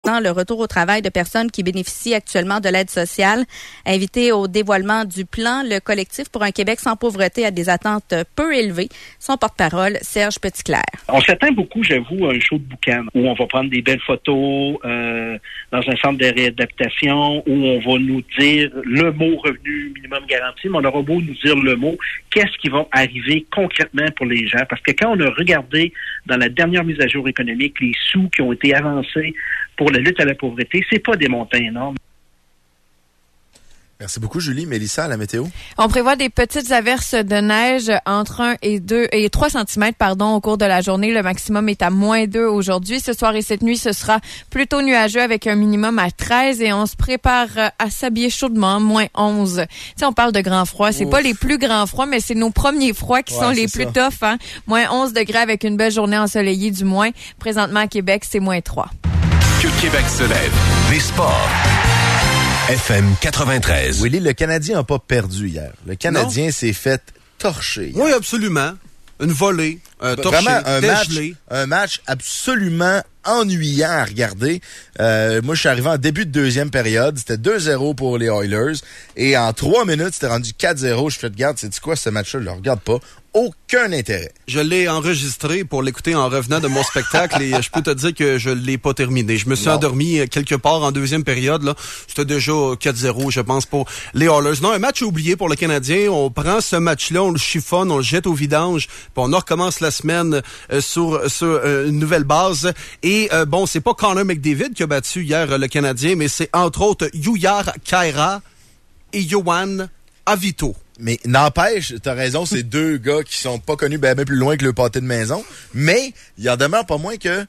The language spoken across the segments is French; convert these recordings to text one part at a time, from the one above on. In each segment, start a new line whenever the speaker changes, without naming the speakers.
maintenant le retour au travail de personnes qui bénéficient actuellement de l'aide sociale. Invité au dévoilement du plan, le collectif pour un Québec sans pauvreté a des attentes peu élevées. Son porte-parole, Serge Petitclerc.
On s'attend beaucoup, j'avoue, à un show de boucan où on va prendre des belles photos dans un centre de réadaptation, où on va nous dire le mot revenu minimum garanti, mais on aura beau nous dire le mot, qu'est-ce qui va arriver concrètement pour les gens? Parce que quand on a regardé dans la dernière mise à jour économique les sous qui ont été avancés pour la lutte à la pauvreté, c'est pas des montants énormes.
Merci beaucoup, Julie. Mélissa, à la météo?
On prévoit des petites averses de neige entre 1 et 3 cm au cours de la journée. Le maximum est à -2 aujourd'hui. Ce soir et cette nuit, ce sera plutôt nuageux avec un minimum à 13 et on se prépare à s'habiller chaudement, -11. Tu sais, on parle de grand froid. C'est pas les plus grands froids, mais c'est nos premiers froids qui sont les plus tough, hein. -11 degrés avec une belle journée ensoleillée du moins. Présentement à Québec, c'est -3.
Que Québec se lève. Les sports. FM 93.
Willy, le Canadien n'a pas perdu hier. Le Canadien s'est fait torcher hier.
Oui, absolument. Une volée, torché, dégelé.
Un match absolument ennuyant à regarder. Moi, je suis arrivé en début de deuxième période. C'était 2-0 pour les Oilers. Et en 3 minutes, c'était rendu 4-0. Je fais, regarde, c'est quoi ce match-là? Je le regarde pas. Aucun intérêt.
Je l'ai enregistré pour l'écouter en revenant de mon spectacle et je peux te dire que je l'ai pas terminé. Je me suis endormi quelque part en deuxième période. Là, c'était déjà 4-0, je pense, pour les Oilers. Non, un match oublié pour le Canadien. On prend ce match-là, on le chiffonne, on le jette au vidange, puis on recommence la semaine sur une nouvelle base. Et bon, c'est pas Connor McDavid qui a battu hier le Canadien, mais c'est entre autres Jujhar Khaira et Yoann Avito.
Mais n'empêche, t'as raison, c'est deux gars qui sont pas connus ben plus loin que le pâté de maison. Mais il en demeure pas moins que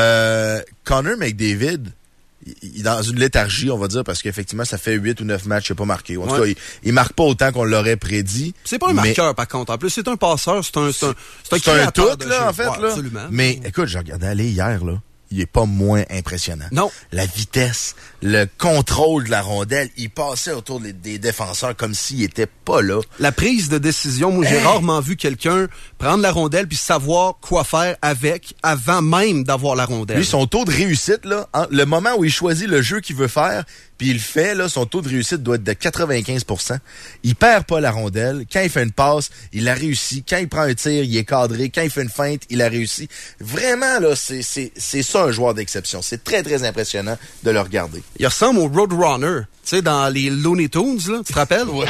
Connor McDavid, il est dans une léthargie, on va dire, parce qu'effectivement, ça fait 8 ou 9 matchs qu'il n'a pas marqué. En tout cas, il marque pas autant qu'on l'aurait prédit.
C'est pas un marqueur, par contre. En plus, c'est un passeur, c'est un
tout, là, en fait.
Ouais,
là.
Absolument.
Mais écoute, j'ai regardé aller hier, là. Il est pas moins impressionnant.
Non.
La vitesse, le contrôle de la rondelle, il passait autour des défenseurs comme s'il était pas là.
La prise de décision, moi, j'ai rarement vu quelqu'un prendre la rondelle puis savoir quoi faire avec avant même d'avoir la rondelle.
Lui, son taux de réussite, là, le moment où il choisit le jeu qu'il veut faire, puis il le fait, là, son taux de réussite doit être de 95%. Il perd pas la rondelle. Quand il fait une passe, il la réussit. Quand il prend un tir, il est cadré. Quand il fait une feinte, il la réussit. Vraiment, là, c'est ça un joueur d'exception. C'est très, très impressionnant de le regarder.
Il ressemble au Roadrunner, tu sais, dans les Looney Tunes, là, tu te rappelles?
Ouais.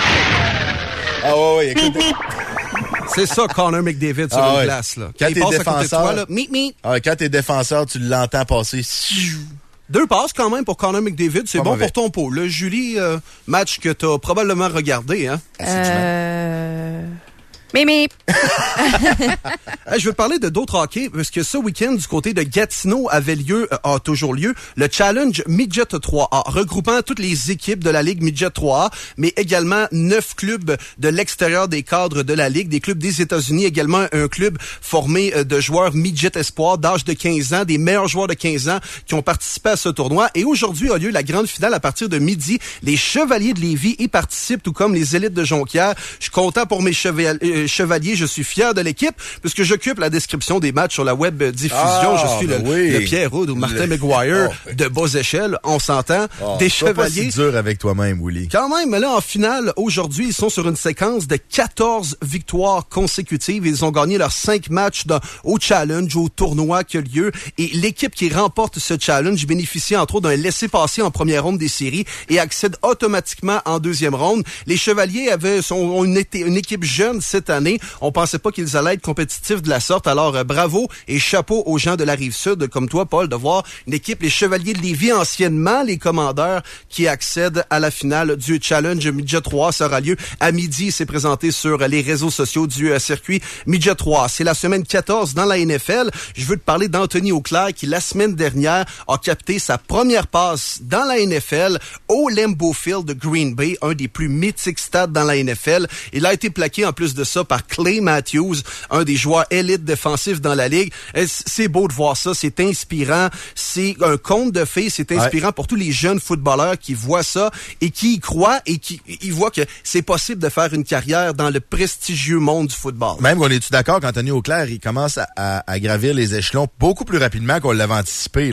Ah ouais, écoute.
C'est ça, Connor McDavid sur une glace, là.
Quand t'es défenseur,
toi, là,
quand t'es défenseur, tu l'entends passer.
2 passes quand même pour Connor McDavid, c'est bon pour ton pot. Là, Julie, match que t'as probablement regardé, hein?
Mimi!
Je veux te parler de d'autres hockey, parce que ce week-end, du côté de Gatineau, a toujours lieu, le Challenge Midget 3A, regroupant toutes les équipes de la Ligue Midget 3A, mais également 9 clubs de l'extérieur des cadres de la Ligue, des clubs des États-Unis, également un club formé de joueurs Midget Espoir d'âge de 15 ans, des meilleurs joueurs de 15 ans qui ont participé à ce tournoi. Et aujourd'hui a lieu la grande finale à partir de midi. Les Chevaliers de Lévis y participent, tout comme les Élites de Jonquière. Je suis content pour mes Chevaliers, je suis fier de l'équipe, puisque j'occupe la description des matchs sur la web diffusion. Je suis le Pierre Houd ou Martin McGuire de bas échelle, on s'entend. Des Chevaliers.
Pas si dur avec toi-même, Willy.
Quand même, mais là, en finale, aujourd'hui, ils sont sur une séquence de 14 victoires consécutives. Ils ont gagné leurs 5 matchs au challenge, au tournoi qui a lieu. Et l'équipe qui remporte ce challenge bénéficie entre autres d'un laissez-passer en première ronde des séries et accède automatiquement en deuxième ronde. Les Chevaliers ont une équipe jeune cette année. On pensait pas qu'ils allaient être compétitifs de la sorte. Alors, bravo et chapeau aux gens de la Rive-Sud, comme toi, Paul, de voir une équipe, les Chevaliers de Lévis, anciennement les Commandeurs, qui accèdent à la finale du Challenge Midget 3. Ça aura lieu à midi. C'est présenté sur les réseaux sociaux du circuit Midget 3. C'est la semaine 14 dans la NFL. Je veux te parler d'Anthony Auclair, qui, la semaine dernière, a capté sa première passe dans la NFL au Lambeau Field de Green Bay, un des plus mythiques stades dans la NFL. Il a été plaqué, en plus de ça, par Clay Matthews, un des joueurs élites défensifs dans la Ligue. C'est beau de voir ça, c'est inspirant, c'est un conte de fées, c'est inspirant pour tous les jeunes footballeurs qui voient ça et qui y croient et qui voient que c'est possible de faire une carrière dans le prestigieux monde du football.
Même, on est-tu d'accord qu'Anthony Auclair, il commence à gravir les échelons beaucoup plus rapidement qu'on l'avait anticipé, là?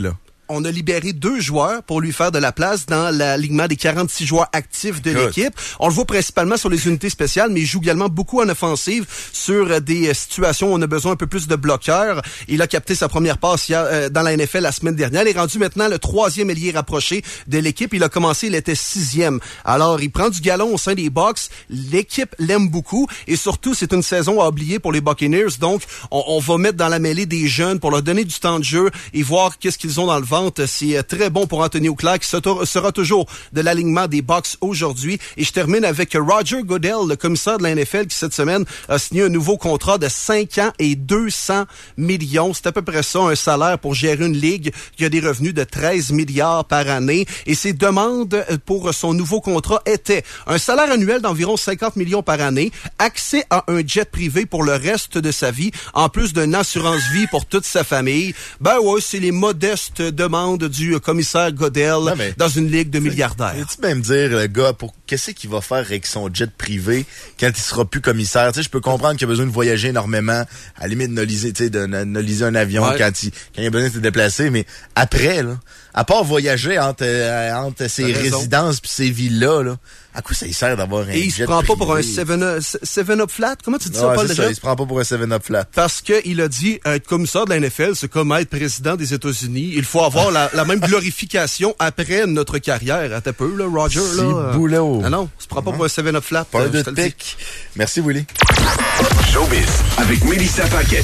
on a libéré 2 joueurs pour lui faire de la place dans l'alignement des 46 joueurs actifs de l'équipe. On le voit principalement sur les unités spéciales, mais il joue également beaucoup en offensive sur des situations où on a besoin un peu plus de bloqueurs. Il a capté sa première passe dans la NFL la semaine dernière. Il est rendu maintenant le 3e ailier rapproché de l'équipe. Il a commencé, il était 6e. Alors, il prend du galon au sein des Bucs. L'équipe l'aime beaucoup et surtout, c'est une saison à oublier pour les Buccaneers. Donc, on va mettre dans la mêlée des jeunes pour leur donner du temps de jeu et voir qu'est-ce qu'ils ont dans le ventre. C'est très bon pour Anthony Auclair qui sera toujours de l'alignement des Bucs aujourd'hui. Et je termine avec Roger Goodell, le commissaire de la NFL, qui cette semaine a signé un nouveau contrat de 5 ans et 200 millions. C'est à peu près ça, un salaire pour gérer une ligue qui a des revenus de 13 milliards par année. Et ses demandes pour son nouveau contrat étaient un salaire annuel d'environ 50 millions par année, accès à un jet privé pour le reste de sa vie, en plus d'une assurance vie pour toute sa famille. Ben ouais, c'est les modestes demandes du commissaire Goodell dans une ligue de milliardaires.
Tu même dire, le gars, pour qu'est-ce qu'il va faire avec son jet privé quand il sera plus commissaire? Tu sais, je peux comprendre qu'il a besoin de voyager énormément, à la limite de noliser un avion quand il a besoin de se déplacer, mais après, là, à part voyager entre ses résidences puis ces villes-là, là, à quoi ça lui sert d'avoir un jet privé?
Et il se prend pas pour un 7-Up flat? Comment tu dis ça, Paul?
Il se prend pas pour un 7-Up flat.
Parce qu'il a dit, être commissaire de la NFL, c'est comme être président des États-Unis. Il faut avoir la même glorification après notre carrière. À ta peu, là, Roger, là.
Boulot.
Non, il se prend pas pour un 7-Up flat.
Pas de pic. Merci, Willy.
Showbiz avec Mélissa Paquette.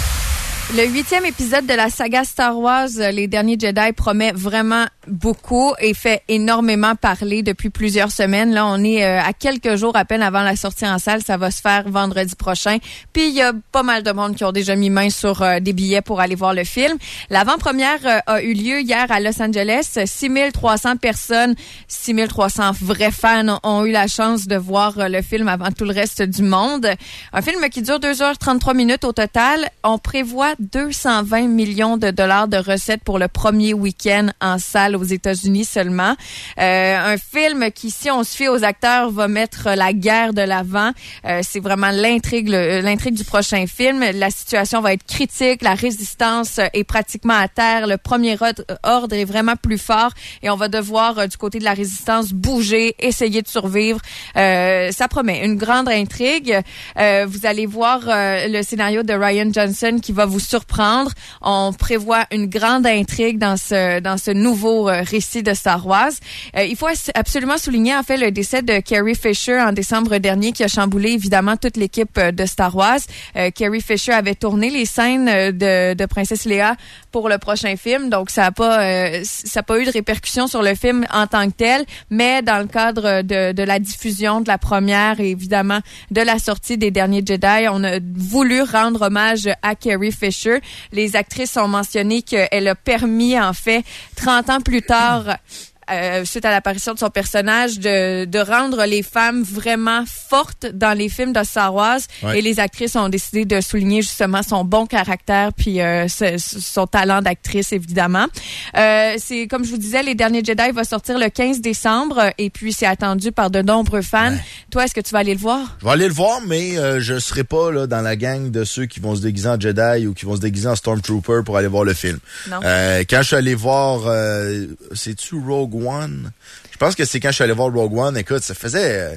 Le 8e épisode de la saga Star Wars, Les Derniers Jedi, promet vraiment beaucoup et fait énormément parler depuis plusieurs semaines. Là, on est à quelques jours à peine avant la sortie en salle. Ça va se faire vendredi prochain. Puis, il y a pas mal de monde qui ont déjà mis main sur des billets pour aller voir le film. L'avant-première a eu lieu hier à Los Angeles. 6300 personnes, 6300 vrais fans ont eu la chance de voir le film avant tout le reste du monde. Un film qui dure 2h33 minutes au total. On prévoit 220 millions de dollars de recettes pour le premier week-end en salle aux États-Unis seulement. Un film qui, si on se fie aux acteurs, va mettre la guerre de l'avant. C'est vraiment l'intrigue du prochain film. La situation va être critique. La résistance est pratiquement à terre. Le premier ordre est vraiment plus fort et on va devoir, du côté de la résistance, bouger, essayer de survivre. Ça promet une grande intrigue. Vous allez voir le scénario de Rian Johnson qui va vous surprendre. On prévoit une grande intrigue dans ce nouveau récit de Star Wars. Il faut absolument souligner en fait le décès de Carrie Fisher en décembre dernier qui a chamboulé évidemment toute l'équipe de Star Wars. Carrie Fisher avait tourné les scènes de Princesse Leia pour le prochain film, donc ça a pas eu de répercussions sur le film en tant que tel, mais dans le cadre de la diffusion de la première et évidemment de la sortie des Derniers Jedi, on a voulu rendre hommage à Carrie Fisher. Les actrices ont mentionné qu'elle a permis, en fait, 30 ans plus tard, suite à l'apparition de son personnage, de rendre les femmes vraiment fortes dans les films de Star Wars. Ouais. Et les actrices ont décidé de souligner justement son bon caractère puis son talent d'actrice, évidemment. C'est, comme je vous disais, Les Derniers Jedi va sortir le 15 décembre et puis c'est attendu par de nombreux fans. Ouais. Toi, est-ce que tu vas aller le voir?
Je vais aller le voir, mais je serai pas là dans la gang de ceux qui vont se déguiser en Jedi ou qui vont se déguiser en Stormtrooper pour aller voir le film.
Non.
Quand je suis allé voir, c'est-tu Rogue One? Je pense que c'est quand je suis allé voir Rogue One. Écoute, ça faisait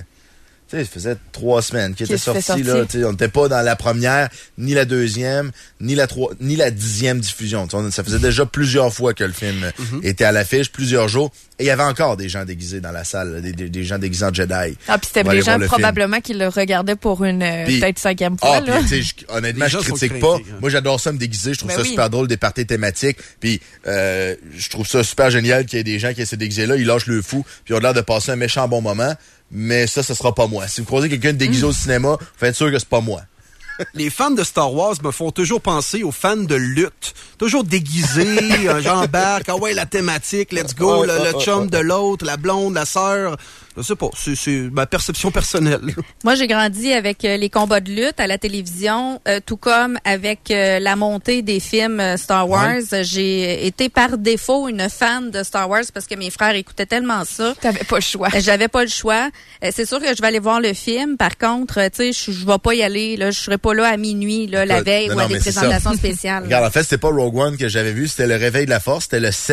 3 semaines qu'il était sorti. Là, on n'était pas dans la première, ni la deuxième, ni la 10e diffusion. Ça faisait déjà plusieurs fois que le film était à l'affiche, plusieurs jours. Et il y avait encore des gens déguisés dans la salle, des gens déguisés en Jedi.
Ah, puis c'était des gens probablement qui le regardegaient pour une peut-être 5e fois.
Ah, puis honnêtement, je critique pas. Moi, j'adore ça me déguiser. Je trouve ça super drôle, des parties thématiques. Puis je trouve ça super génial qu'il y ait des gens qui essaient de déguiser là. Ils lâchent le fou, puis ils ont l'air de passer un méchant bon moment. Mais ça sera pas moi. Si vous croisez quelqu'un de déguisé au cinéma, faites sûr que c'est pas moi.
Les fans de Star Wars me font toujours penser aux fans de lutte. Toujours déguisés, j'embarque, ah ouais, la thématique, let's go, le chum de l'autre, la blonde, la sœur. Je sais pas, c'est ma perception personnelle.
Moi, j'ai grandi avec les combats de lutte à la télévision, tout comme avec la montée des films Star Wars. Ouais. J'ai été par défaut une fan de Star Wars parce que mes frères écoutaient tellement ça.
T'avais pas le choix.
J'avais pas le choix. C'est sûr que je vais aller voir le film. Par contre, tu sais, je vais pas y aller. Là, je serai pas là à minuit, la veille ou à des présentations spéciales.
Regarde, en fait, c'était pas Rogue One que j'avais vu, c'était Le Réveil de la Force, c'était le 7.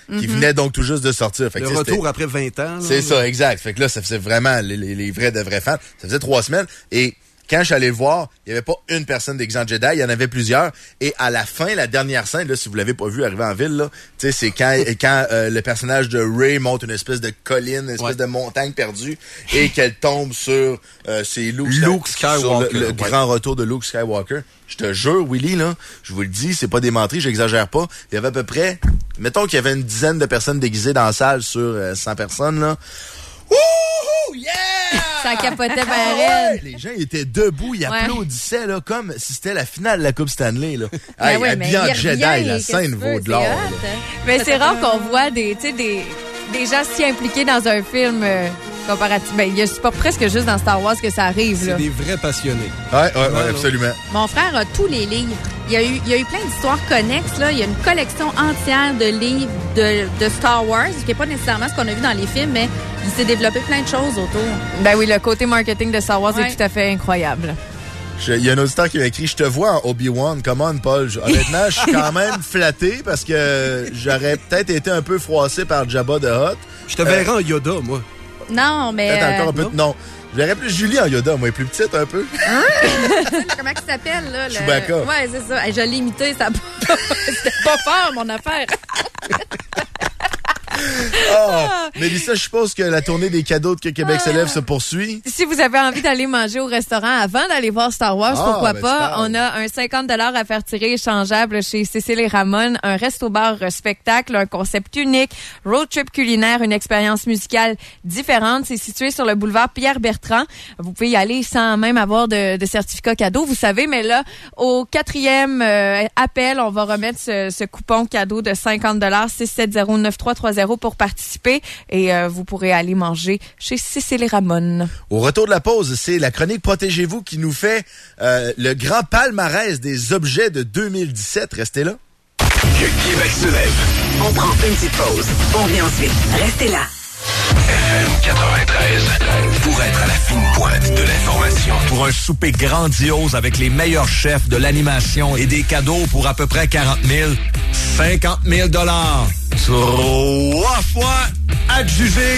qui venait donc tout juste de sortir. Fait que,
le retour après 20 ans. Là,
c'est ça, exact. Fait que là, ça faisait vraiment les vrais de vrais fans. Ça faisait 3 semaines. Et quand je suis allé le voir, il n'y avait pas une personne déguisée en Jedi, il y en avait plusieurs. Et à la fin, la dernière scène, là, si vous l'avez pas vu arriver en ville, là, tu sais, c'est quand le personnage de Rey monte une espèce de colline, une espèce de montagne perdue, et qu'elle tombe sur c'est Luke Skywalker, sur le grand retour de Luke Skywalker. Je te jure, Willy, là, je vous le dis, c'est pas des menteries, j'exagère pas. Il y avait à peu près, mettons qu'il y avait une dizaine de personnes déguisées dans la salle sur 100 personnes, là. Wouhou! Yeah!
Ça capotait pareil.
Les gens étaient debout, ils applaudissaient là, comme si c'était la finale de la Coupe Stanley. Là.
Ben
hey, habillé en Jedi, la scène vaut de l'or.
Mais c'est rare qu'on voit des gens si impliqués dans un film comparatif. Ben, il y a pas presque juste dans Star Wars que ça arrive.
C'est
là.
des vrais passionnés.
Ouais, absolument.
Mon frère a tous les livres. Il y a eu plein d'histoires connexes. Là. Il y a une collection entière de livres de Star Wars, qui n'est pas nécessairement ce qu'on a vu dans les films, mais il s'est développé plein de choses autour.
Ben oui, le côté marketing de Star Wars est tout à fait incroyable.
Il y a un auditeur qui m'a écrit « Je te vois en Obi-Wan. Come on, Paul. » Honnêtement, je suis quand même flatté parce que j'aurais peut-être été un peu froissé par Jabba the Hutt.
Je te verrais en Yoda, moi.
Non, mais...
Peut-être encore un peu... Non. Je verrais plus Julie en Yoda, moi, elle est plus petite un peu.
Hein? Comment il s'appelle, là?
Chewbacca.
Ouais, c'est ça. Je l'ai imité, ça... C'était pas fort, mon affaire.
Mélissa, je suppose que la tournée des cadeaux de Québec s'élève se poursuit.
Si vous avez envie d'aller manger au restaurant avant d'aller voir Star Wars, pourquoi pas? On a un 50 $ à faire tirer échangeable chez Cécile et Ramon, un resto-bar spectacle, un concept unique, road trip culinaire, une expérience musicale différente. C'est situé sur le boulevard Pierre-Bertrand. Vous pouvez y aller sans même avoir de certificat cadeau, vous savez, mais là, au 4e appel, on va remettre ce coupon cadeau de 50 $, 670-9330 pour participer et vous pourrez aller manger chez Cécile et Ramon.
Au retour de la pause, c'est la chronique Protégez-vous qui nous fait le grand palmarès des objets de 2017. Restez là.
Que Québec se lève.
On prend une petite pause. On revient ensuite. Restez là.
FM 93. Pour être à la fine pointe de l'information.
Pour un souper grandiose avec les meilleurs chefs de l'animation et des cadeaux pour à peu près 40 000, 50 000 $. 3 fois adjugé.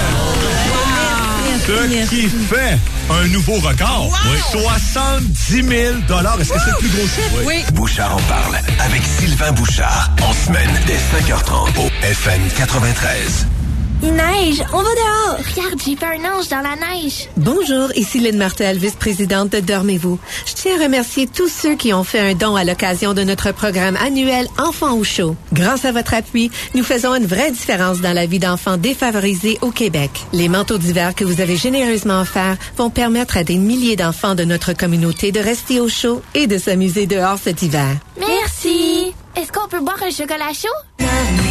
Ce qui fait un nouveau record. Wow. 70 000 $. Est-ce que c'est le plus gros chiffre?
Oui.
Bouchard en parle avec Sylvain Bouchard. En semaine dès 5h30 au FM 93.
Il neige, on va dehors. Regarde, j'ai fait un ange dans la neige.
Bonjour, ici Lynn Martel, vice-présidente de Dormez-vous. Je tiens à remercier tous ceux qui ont fait un don à l'occasion de notre programme annuel Enfants au chaud. Grâce à votre appui, nous faisons une vraie différence dans la vie d'enfants défavorisés au Québec. Les manteaux d'hiver que vous avez généreusement offerts vont permettre à des milliers d'enfants de notre communauté de rester au chaud et de s'amuser dehors cet hiver.
Merci. Est-ce qu'on peut boire un chocolat chaud?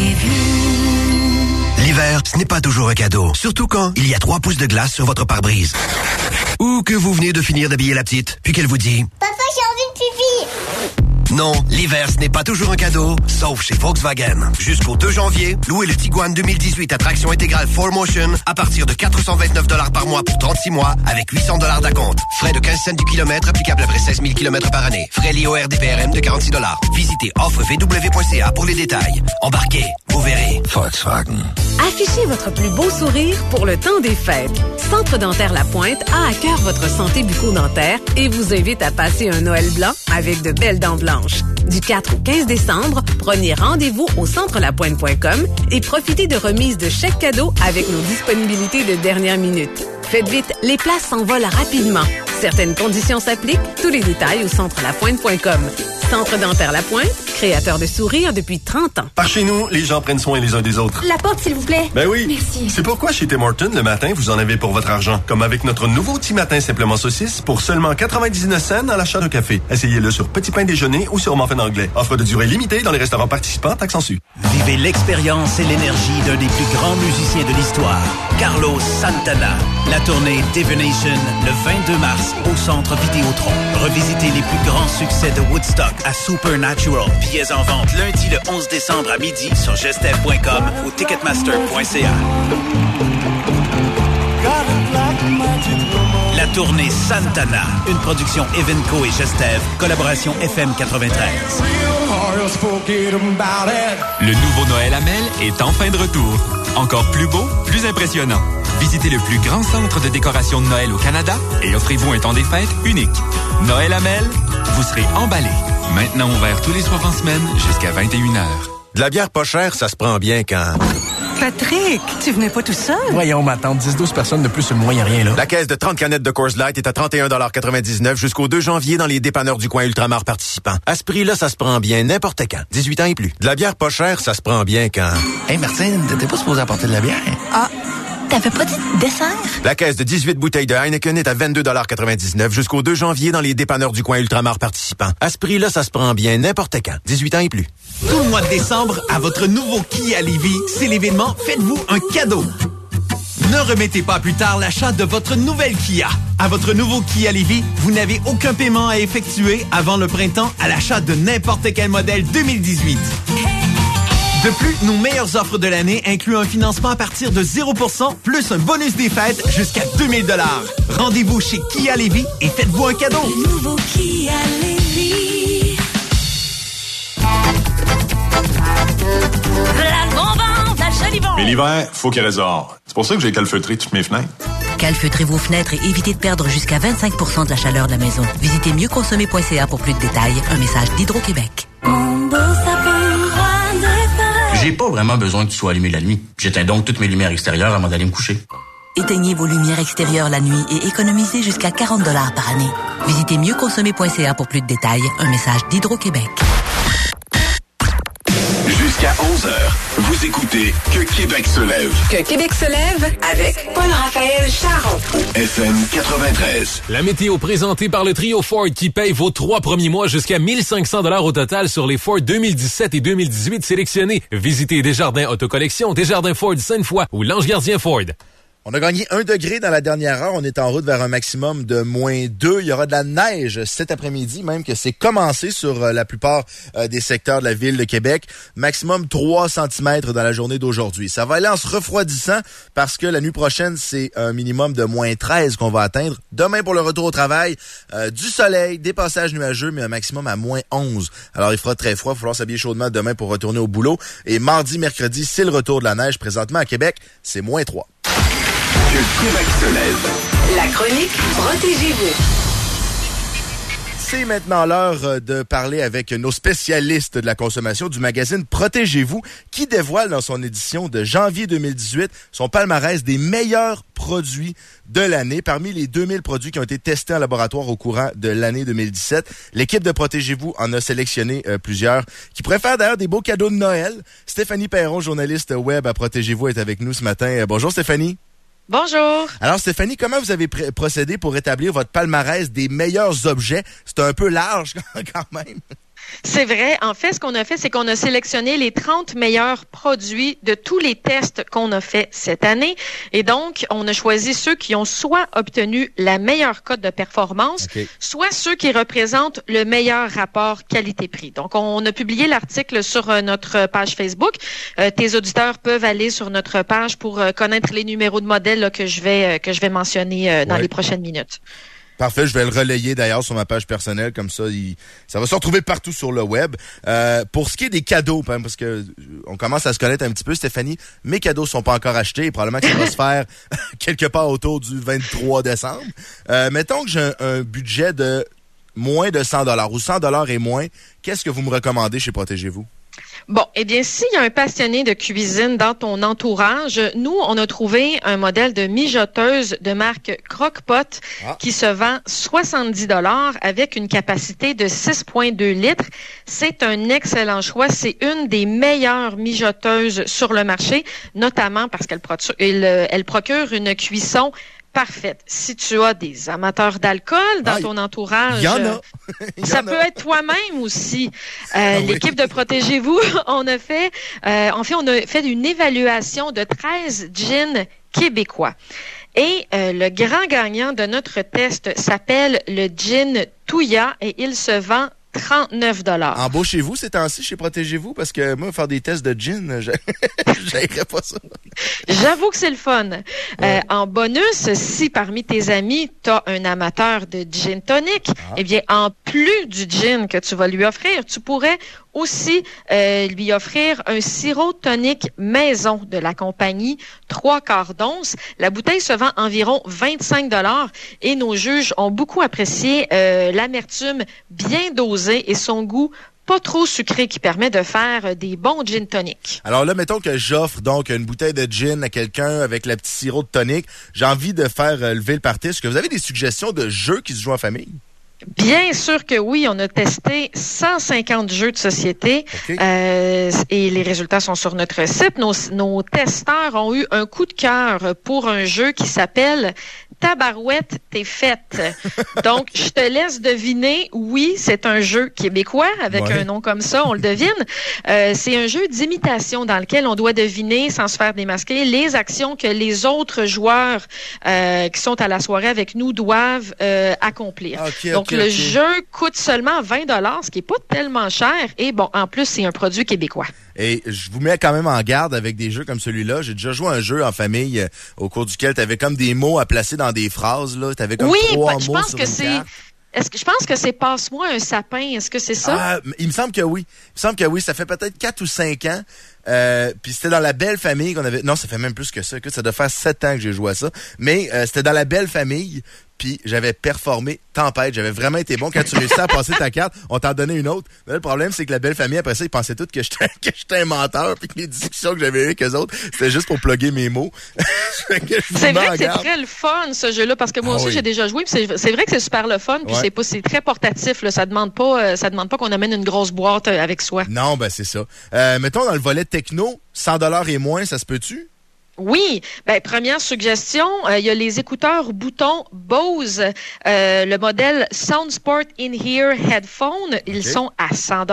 L'hiver, ce n'est pas toujours un cadeau. Surtout quand il y a 3 pouces de glace sur votre pare-brise. Ou que vous venez de finir d'habiller la petite, puis qu'elle vous dit «
Papa, j'ai envie de pipi! »
Non, l'hiver, ce n'est pas toujours un cadeau, sauf chez Volkswagen. Jusqu'au 2 janvier, louez le Tiguan 2018 à traction intégrale 4Motion à partir de 429 $ par mois pour 36 mois avec 800 $ d'acompte. Frais de 15 cents du kilomètre applicable après 16 000 km par année. Frais liés au RDPRM de 46 $. Visitez offrevw.ca pour les détails. Embarquez, vous verrez. Volkswagen.
Affichez votre plus beau sourire pour le temps des fêtes. Centre Dentaire La Pointe a à cœur votre santé bucco-dentaire et vous invite à passer un Noël blanc avec de belles dents blanches. Du 4 au 15 décembre, prenez rendez-vous au centrelapointe.com et profitez de remises de chèques cadeaux avec nos disponibilités de dernière minute. Faites vite, les places s'envolent rapidement. Certaines conditions s'appliquent. Tous les détails au centrelapointe.com. Centre Dentaire La Pointe, créateur de sourires depuis 30 ans.
Par chez nous, les gens prennent soin les uns des autres.
La porte, s'il vous plaît.
Ben oui.
Merci.
C'est pourquoi chez Tim Hortons, le matin, vous en avez pour votre argent. Comme avec notre nouveau petit matin simplement saucisse pour seulement 99 cents à l'achat de café. Essayez-le sur Petit Pain Déjeuner ou sur Muffin Anglais. Offre de durée limitée dans les restaurants participants, taxes en su.
Vivez l'expérience et l'énergie d'un des plus grands musiciens de l'histoire, Carlos Santana. La tournée Divination, le 22 mars, au Centre Vidéotron. Revisitez les plus grands succès de Woodstock à Supernatural. Billets en vente lundi le 11 décembre à midi sur gestev.com ou ticketmaster.ca. La tournée Santana, une production Evenco et Gestev, collaboration FM 93.
Le nouveau Noël Amel est enfin de retour. Encore plus beau, plus impressionnant. Visitez le plus grand centre de décoration de Noël au Canada et offrez-vous un temps des fêtes unique. Noël Amel, vous serez emballé. Maintenant ouvert tous les soirs en semaine jusqu'à 21h.
De la bière pas chère, ça se prend bien quand...
Patrick, tu venais pas tout seul?
Voyons, ma tante, 10-12 personnes de plus sur le moyen rien, là.
La caisse de 30 canettes de Coors Light est à 31,99 $ jusqu'au 2 janvier dans les dépanneurs du coin Ultramar participants. À ce prix-là, ça se prend bien n'importe quand. 18 ans et plus. De la bière pas chère, ça se prend bien quand...
Hey, Martine, t'étais pas supposé apporter de la bière?
Ah, t'avais pas dit dessert?
La caisse de 18 bouteilles de Heineken est à 22,99 $ jusqu'au 2 janvier dans les dépanneurs du coin Ultramar participants. À ce prix-là, ça se prend bien n'importe quand. 18 ans et plus.
Tout le mois de décembre, à votre nouveau Kia Lévis, c'est l'événement Faites-vous un cadeau. Ne remettez pas plus tard l'achat de votre nouvelle Kia. À votre nouveau Kia Lévis, vous n'avez aucun paiement à effectuer avant le printemps à l'achat de n'importe quel modèle 2018. De plus, nos meilleures offres de l'année incluent un financement à partir de 0% plus un bonus des fêtes jusqu'à 2000 $. Rendez-vous chez Kia Lévis et faites-vous un cadeau.
Le nouveau Kia Lévis.
La grande à Chalivon.
Mais l'hiver, faut qu'il résore. C'est pour ça que j'ai calfeutré toutes mes fenêtres.
Calfeutrez vos fenêtres et évitez de perdre jusqu'à 25% de la chaleur de la maison. Visitez mieuxconsommer.ca pour plus de détails. Un message d'Hydro-Québec.
Mon beau sapin roi des forêts.
J'ai pas vraiment besoin que tu sois allumé la nuit. J'éteins donc toutes mes lumières extérieures avant d'aller me coucher.
Éteignez vos lumières extérieures la nuit et économisez jusqu'à 40 $ par année. Visitez mieuxconsommer.ca pour plus de détails. Un message d'Hydro-Québec.
Jusqu'à 11h, vous écoutez Que Québec se lève.
Que Québec se lève avec Paul-Raphaël Charon.
FM 93.
La météo présentée par le trio Ford qui paye vos 3 premiers mois jusqu'à 1500 $ au total sur les Ford 2017 et 2018 sélectionnés. Visitez Desjardins Autocollection, Desjardins Ford Sainte-Foy ou l'Ange Gardien Ford.
On a gagné 1 degré dans la dernière heure. On est en route vers un maximum de -2. Il y aura de la neige cet après-midi, même que c'est commencé sur la plupart des secteurs de la ville de Québec. Maximum 3 cm dans la journée d'aujourd'hui. Ça va aller en se refroidissant parce que la nuit prochaine, c'est un minimum de -13 qu'on va atteindre. Demain, pour le retour au travail, du soleil, des passages nuageux, mais un maximum à -11. Alors, il fera très froid. Il va falloir s'habiller chaudement demain pour retourner au boulot. Et mardi, mercredi, c'est le retour de la neige. Présentement, à Québec, c'est -3.
Que Québec se lève.
La chronique Protégez-vous.
C'est maintenant l'heure de parler avec nos spécialistes de la consommation du magazine Protégez-vous, qui dévoile dans son édition de janvier 2018 son palmarès des meilleurs produits de l'année. Parmi les 2000 produits qui ont été testés en laboratoire au courant de l'année 2017, l'équipe de Protégez-vous en a sélectionné plusieurs qui pourraient faire d'ailleurs des beaux cadeaux de Noël. Stéphanie Perron, journaliste web à Protégez-vous, est avec nous ce matin. Bonjour Stéphanie.
Bonjour.
Alors Stéphanie, comment vous avez procédé pour établir votre palmarès des meilleurs objets? C'est un peu large quand même.
C'est vrai. En fait, ce qu'on a fait, c'est qu'on a sélectionné les 30 meilleurs produits de tous les tests qu'on a fait cette année. Et donc, on a choisi ceux qui ont soit obtenu la meilleure cote de performance, soit ceux qui représentent le meilleur rapport qualité-prix. Donc, on a publié l'article sur notre page Facebook. Tes auditeurs peuvent aller sur notre page pour connaître les numéros de modèles là, que je vais mentionner dans les prochaines minutes.
Parfait, je vais le relayer d'ailleurs sur ma page personnelle, comme ça, ça va se retrouver partout sur le web. Pour ce qui est des cadeaux, parce que on commence à se connaître un petit peu, Stéphanie, mes cadeaux sont pas encore achetés, probablement que ça va se faire quelque part autour du 23 décembre. Mettons que j'ai un budget de moins de 100 $ ou 100 $ et moins, qu'est-ce que vous me recommandez chez Protégez-vous?
Bon, eh bien, s'il y a un passionné de cuisine dans ton entourage, nous, on a trouvé un modèle de mijoteuse de marque Croque-Pot qui se vend 70 $ avec une capacité de 6,2 litres. C'est un excellent choix. C'est une des meilleures mijoteuses sur le marché, notamment parce qu'elle procure une cuisson parfaite. Si tu as des amateurs d'alcool dans ton entourage,
y en a.
Ça peut être toi-même aussi. L'équipe de Protégez-vous, on a fait une évaluation de 13 gins québécois. Et le grand gagnant de notre test s'appelle le gin Touya et il se vend 39 $.
Embauchez-vous ces temps-ci chez Protégez-vous, parce que moi, faire des tests de gin, j'aimerais pas ça.
J'avoue que c'est le fun. Ouais. En bonus, si parmi tes amis, tu as un amateur de gin tonic, eh bien, en plus du gin que tu vas lui offrir, tu pourrais aussi lui offrir un sirop tonique maison de la compagnie 3/4 d'once. La bouteille se vend environ 25 $ et nos juges ont beaucoup apprécié l'amertume bien dosée et son goût pas trop sucré qui permet de faire des bons gin tonic.
Alors là, mettons que j'offre donc une bouteille de gin à quelqu'un avec le petit sirop de tonic. J'ai envie de faire lever le party. Est-ce que vous avez des suggestions de jeux qui se jouent en famille?
Bien sûr que oui, on a testé 150 jeux de société et les résultats sont sur notre site. Nos testeurs ont eu un coup de cœur pour un jeu qui s'appelle Tabarouette, t'es faite. Donc, je te laisse deviner. Oui, c'est un jeu québécois avec un nom comme ça, on le devine. C'est un jeu d'imitation dans lequel on doit deviner, sans se faire démasquer, les actions que les autres joueurs qui sont à la soirée avec nous doivent accomplir. Donc, le jeu coûte seulement 20 $, ce qui est pas tellement cher. Et bon, en plus, c'est un produit québécois.
Et je vous mets quand même en garde avec des jeux comme celui-là. J'ai déjà joué à un jeu en famille au cours duquel tu avais comme des mots à placer dans des phrases. Tu avais comme 3 mots sur une carte.
Je pense que c'est Passe-moi un sapin. Est-ce que c'est ça?
Il me semble que oui. Ça fait peut-être 4 ou 5 ans. Puis c'était dans la belle famille qu'on avait... Non, ça fait même plus que ça. Écoute, ça doit faire 7 ans que j'ai joué à ça. Mais c'était dans la belle famille. Puis j'avais performé tempête. J'avais vraiment été bon. Quand tu réussis à passer ta carte, on t'en donnait une autre. Mais là, le problème, c'est que la belle famille, après ça, ils pensaient tous que j'étais un menteur. Puis que les discussions que j'avais eues avec eux autres, c'était juste pour plugger mes mots.
C'est vrai que c'est très le fun, ce jeu-là. Parce que moi aussi, j'ai déjà joué. Puis c'est vrai que c'est super le fun. Puis c'est très portatif. Là. Ça demande pas qu'on amène une grosse boîte avec soi.
Non, ben c'est ça. Mettons, dans le volet techno, 100 $ et moins, ça se peut-tu?
Oui, première suggestion, il y a les écouteurs boutons Bose, le modèle SoundSport In-Ear Headphone, ils sont à 100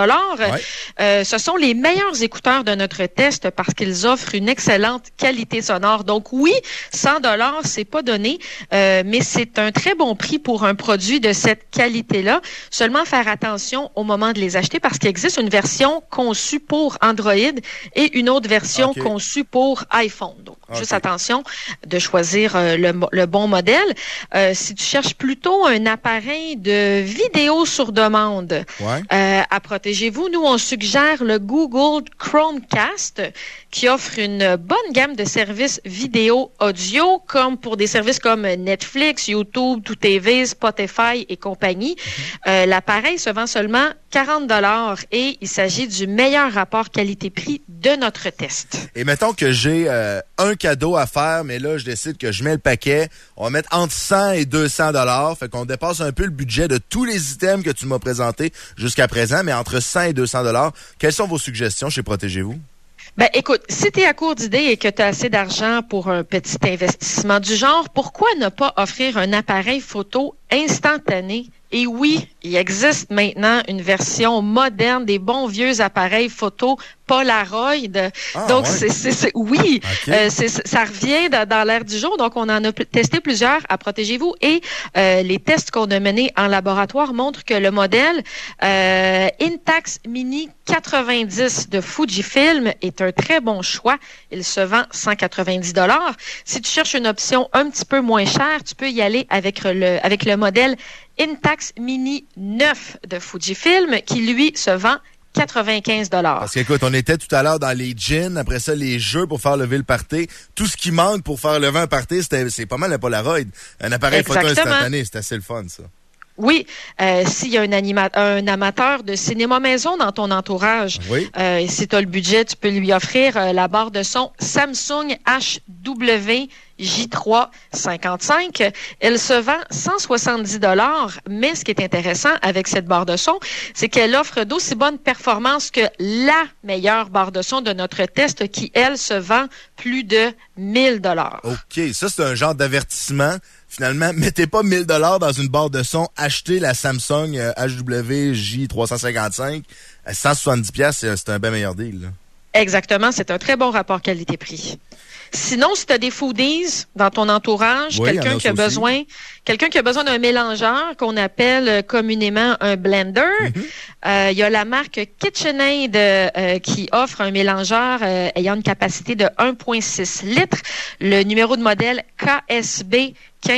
$. Ce sont les meilleurs écouteurs de notre test parce qu'ils offrent une excellente qualité sonore. Donc oui, 100 $, c'est pas donné, mais c'est un très bon prix pour un produit de cette qualité-là. Seulement faire attention au moment de les acheter parce qu'il existe une version conçue pour Android et une autre version conçue pour iPhone. Donc, juste attention de choisir le bon modèle. Si tu cherches plutôt un appareil de vidéo sur demande à Protégez-vous, nous, on suggère le Google Chromecast qui offre une bonne gamme de services vidéo audio comme pour des services comme Netflix, YouTube, ToutTV, Spotify et compagnie. L'appareil se vend seulement 40 $ et il s'agit du meilleur rapport qualité-prix de notre test.
Et mettons que j'ai un cadeau à faire, mais là, je décide que je mets le paquet. On va mettre entre 100 et 200 $. Fait qu'on dépasse un peu le budget de tous les items que tu m'as présentés jusqu'à présent, mais entre 100 et 200 $. Quelles sont vos suggestions chez Protégez-vous?
Écoute, si tu es à court d'idées et que tu as assez d'argent pour un petit investissement du genre, pourquoi ne pas offrir un appareil photo instantané? Et oui, il existe maintenant une version moderne des bons vieux appareils photo Polaroid. Donc, oui, ça revient dans l'ère du jour. Donc, on en a testé plusieurs à Protégez-vous et les tests qu'on a menés en laboratoire montrent que le modèle Intax Mini 90 de Fujifilm est un très bon choix. Il se vend 190 $. Si tu cherches une option un petit peu moins chère, tu peux y aller avec le modèle Intax Mini 9 de Fujifilm qui, lui, se vend 95 $.
Parce qu'écoute, on était tout à l'heure dans les gins, après ça, les jeux pour faire lever le party. Tout ce qui manque pour faire lever un party, c'est pas mal un Polaroid. Un appareil photo instantané, c'est assez le fun, ça.
Oui, s'il y a un amateur de cinéma maison dans ton entourage, et si tu as le budget, tu peux lui offrir la barre de son Samsung HW J355. Elle se vend 170 $, mais ce qui est intéressant avec cette barre de son, c'est qu'elle offre d'aussi bonnes performances que la meilleure barre de son de notre test qui, elle, se vend plus de 1000 $.
OK, ça, c'est un genre d'avertissement. Finalement, mettez pas 1000 $ dans une barre de son, achetez la Samsung HW J355 à 170 $, c'est un bien meilleur deal, là.
Exactement, c'est un très bon rapport qualité-prix. Sinon, si tu as des foodies dans ton entourage, quelqu'un qui a besoin d'un mélangeur qu'on appelle communément un blender, il y a la marque KitchenAid qui offre un mélangeur ayant une capacité de 1,6 litres. Le numéro de modèle KSB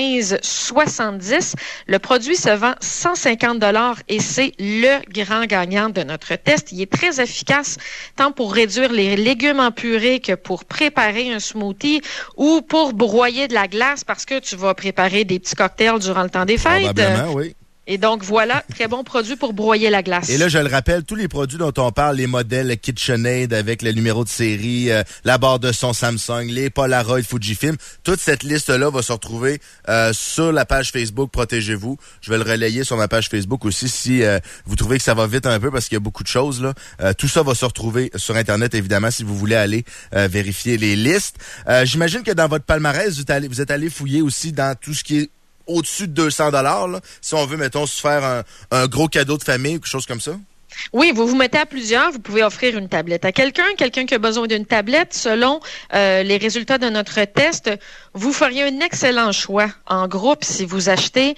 1570. Le produit se vend 150 $ et c'est le grand gagnant de notre test. Il est très efficace tant pour réduire les légumes en purée que pour préparer un smoothie ou pour broyer de la glace parce que tu vas préparer des petits cocktails durant le temps des fêtes.
Probablement, oui.
Et donc, voilà, très bon produit pour broyer la glace.
Et là, je le rappelle, tous les produits dont on parle, les modèles KitchenAid avec le numéro de série, la barre de son Samsung, les Polaroid Fujifilm, toute cette liste-là va se retrouver sur la page Facebook Protégez-vous. Je vais le relayer sur ma page Facebook aussi si vous trouvez que ça va vite un peu parce qu'il y a beaucoup de choses là. Tout ça va se retrouver sur Internet, évidemment, si vous voulez aller vérifier les listes. J'imagine que dans votre palmarès, vous êtes allé fouiller aussi dans tout ce qui est au-dessus de 200 $, là, si on veut, mettons, se faire un gros cadeau de famille ou quelque chose comme ça?
Oui, vous mettez à plusieurs, vous pouvez offrir une tablette à quelqu'un qui a besoin d'une tablette. Selon les résultats de notre test, vous feriez un excellent choix en groupe si vous achetez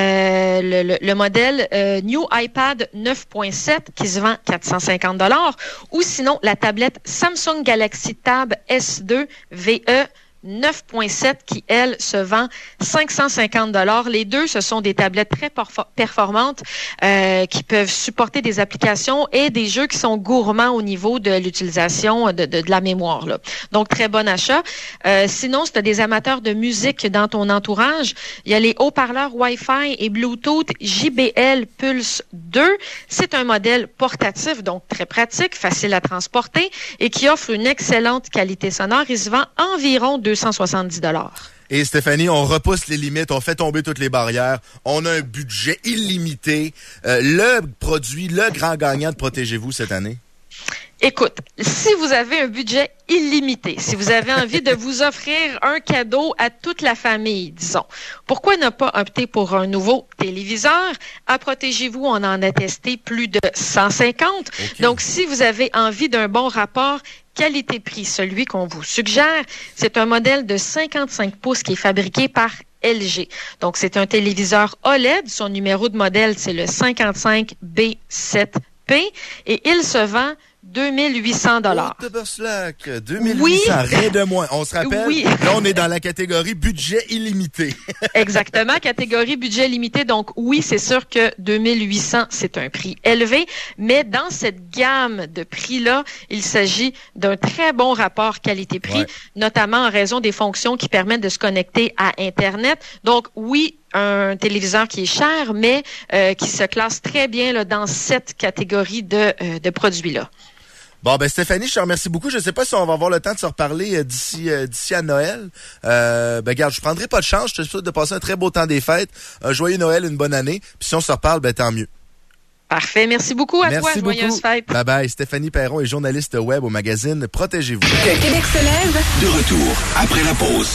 le modèle New iPad 9.7 qui se vend 450 $ ou sinon la tablette Samsung Galaxy Tab S2 VE 9.7 qui, elle, se vend 550 $. Les deux, ce sont des tablettes très performantes qui peuvent supporter des applications et des jeux qui sont gourmands au niveau de l'utilisation de la mémoire, là. Donc, très bon achat. Sinon, si tu as des amateurs de musique dans ton entourage, il y a les haut-parleurs Wi-Fi et Bluetooth JBL Pulse 2. C'est un modèle portatif, donc très pratique, facile à transporter et qui offre une excellente qualité sonore. Il se vend environ 270 $.
Et Stéphanie, on repousse les limites, on fait tomber toutes les barrières, on a un budget illimité. Le produit, le grand gagnant de Protégez-vous cette année?
Écoute, si vous avez un budget illimité, si vous avez envie de vous offrir un cadeau à toute la famille, disons, pourquoi ne pas opter pour un nouveau téléviseur? À Protégez-vous, on en a testé plus de 150. Okay. Donc, si vous avez envie d'un bon rapport qualité-prix, celui qu'on vous suggère, c'est un modèle de 55 pouces qui est fabriqué par LG. Donc, c'est un téléviseur OLED. Son numéro de modèle, c'est le 55B7P et il se vend 2800 $.
Oh, 2800, rien de moins. On se rappelle, là, on est dans la catégorie budget illimité.
Exactement, catégorie budget limité. Donc, oui, c'est sûr que 2800, c'est un prix élevé, mais dans cette gamme de prix-là, il s'agit d'un très bon rapport qualité-prix, notamment en raison des fonctions qui permettent de se connecter à Internet. Donc, oui, un téléviseur qui est cher, mais qui se classe très bien là, dans cette catégorie de produits-là.
Bon, ben Stéphanie, je te remercie beaucoup. Je ne sais pas si on va avoir le temps de se reparler d'ici à Noël. Regarde, je prendrai pas de chance. Je te souhaite de passer un très beau temps des fêtes. Un joyeux Noël, une bonne année. Puis si on se reparle, ben tant mieux.
Parfait. Merci beaucoup à toi. Joyeuse fête.
Bye bye. Stéphanie Perron est journaliste web au magazine Protégez-vous.
Que Québec se lève.
De retour après la pause.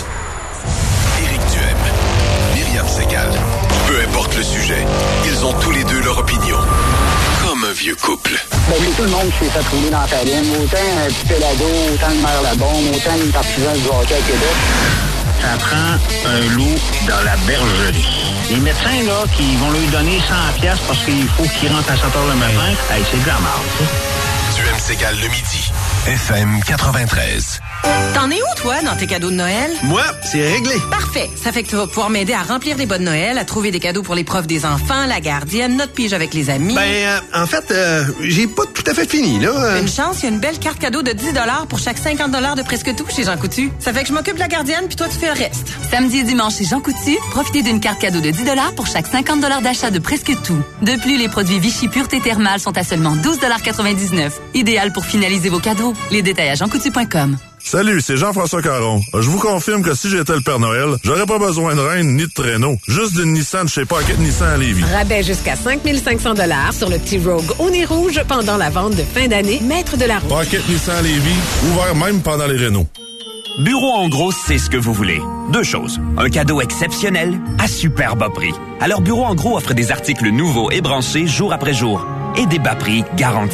Éric Duhem, Myriam Ségal. Peu importe le sujet, ils ont tous les deux leur opinion. Comme un vieux couple.
Ben, tout le monde s'est fait rouler dans la farine. Autant un petit pelado, autant le maire la bombe, autant les partisans du hockey à Québec.
Ça prend un loup dans la bergerie. Les médecins, là, qui vont lui donner 100$ parce qu'il faut qu'il rentre à 7h le matin, c'est de la merde, ça.
Duhem Ségal le midi. FM 93.
T'en es où, toi, dans tes cadeaux de Noël?
Moi, c'est réglé.
Parfait. Ça fait que tu vas pouvoir m'aider à remplir des bas de Noël, à trouver des cadeaux pour les profs des enfants, la gardienne, notre pige avec les amis.
En fait, j'ai pas tout à fait fini, là.
Une chance, il y a une belle carte cadeau de 10 $ pour chaque 50 $ de presque tout chez Jean Coutu. Ça fait que je m'occupe de la gardienne, puis toi, tu fais le reste.
Samedi et dimanche chez Jean Coutu, profitez d'une carte cadeau de 10 $ pour chaque 50 $ d'achat de presque tout. De plus, les produits Vichy Pureté Thermale sont à seulement 12,99 $. Idéal pour finaliser vos cadeaux. Les détails à jeancoutu.com.
Salut, c'est Jean-François Caron. Je vous confirme que si j'étais le Père Noël, j'aurais pas besoin de reine ni de traîneau. Juste d'une Nissan chez Pocket Nissan à Lévis.
Rabais jusqu'à 5 500 $ sur le petit Rogue au nez rouge pendant la vente de fin d'année, maître de la route.
Pocket Nissan à Lévis, ouvert même pendant les rénaux.
Bureau en gros, c'est ce que vous voulez. Deux choses. Un cadeau exceptionnel à super bas prix. Alors Bureau en gros offre des articles nouveaux et branchés jour après jour. Et des bas prix garantis.